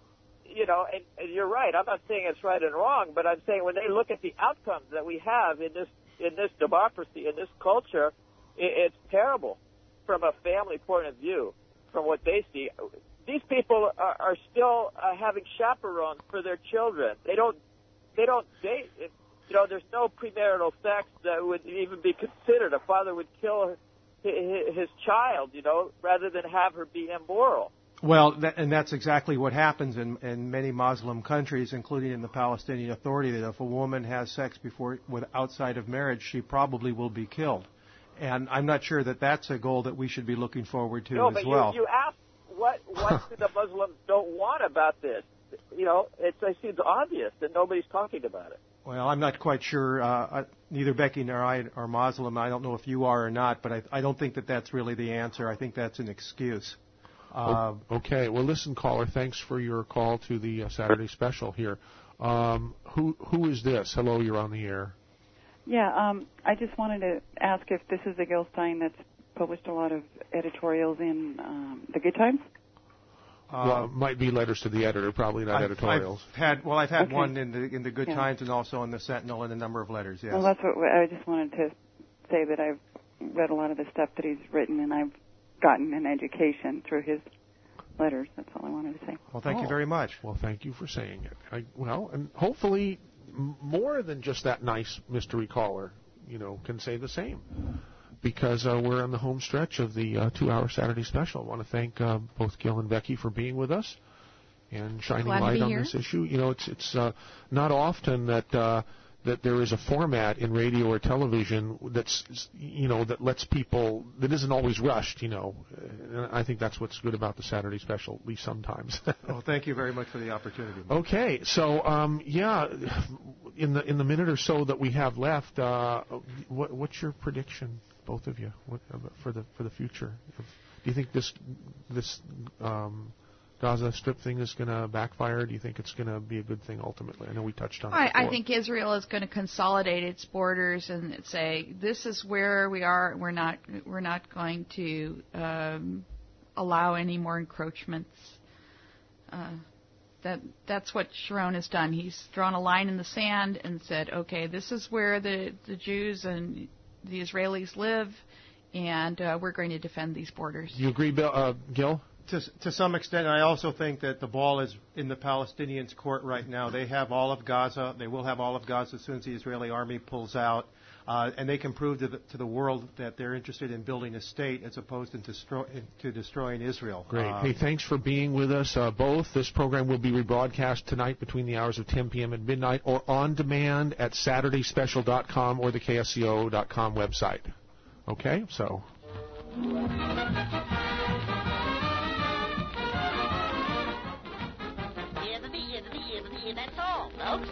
and you're right. I'm not saying it's right and wrong, but I'm saying when they look at the outcomes that we have in this democracy, in this culture, it's terrible from a family point of view, from what they see. These people are still having chaperones for their children. They don't date. There's no premarital sex that would even be considered. A father would kill his child, rather than have her be immoral. Well, and that's exactly what happens in many Muslim countries, including in the Palestinian Authority, that if a woman has sex outside of marriage, she probably will be killed. And I'm not sure that that's a goal that we should be looking forward to as well. You asked what do the Muslims don't want about this? It seems obvious that nobody's talking about it. Well, I'm not quite sure. Neither Becky nor I are Muslim. I don't know if you are or not, but I don't think that that's really the answer. I think that's an excuse. Okay. Well, listen, caller, thanks for your call to the Saturday special here. Who is this? Hello, you're on the air. Yeah, I just wanted to ask if this is a Gil Stein that's published a lot of editorials in the Good Times. Well, it might be letters to the editor, probably not editorials. I've had one in the Good Times and also in the Sentinel and a number of letters. Yes. Well, that's what I just wanted to say, that I've read a lot of the stuff that he's written, and I've gotten an education through his letters. That's all I wanted to say. Well, thank you very much. Well, thank you for saying it. And hopefully more than just that nice mystery caller, can say the same. Because we're on the home stretch of the 2-hour Saturday special. I want to thank both Gil and Becky for being with us and shining light on this issue. It's not often that there is a format in radio or television that's that lets people, that isn't always rushed. And I think that's what's good about the Saturday special, at least sometimes. Well, thank you very much for the opportunity. Okay, so in the minute or so that we have left, what's your prediction? Both of you, for the future. Do you think this Gaza Strip thing is going to backfire? Do you think it's going to be a good thing ultimately? I know we touched on it before. I think Israel is going to consolidate its borders and say, this is where we are. We're not going to allow any more encroachments. That's what Sharon has done. He's drawn a line in the sand and said, okay, this is where the Jews and the Israelis live, and we're going to defend these borders. Do you agree, Gil? To some extent, I also think that the ball is in the Palestinians' court right now. They have all of Gaza. They will have all of Gaza as soon as the Israeli army pulls out. And they can prove to the world that they're interested in building a state as opposed to destroying Israel. Great. Hey, thanks for being with us both. This program will be rebroadcast tonight between the hours of 10 p.m. and midnight, or on demand at SaturdaySpecial.com or the KSCO.com website. Okay? So... That's all, folks.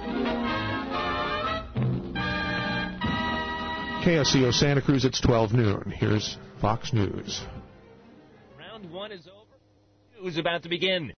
KSCO Santa Cruz, it's 12 noon. Here's Fox News. Round one is over. News about to begin.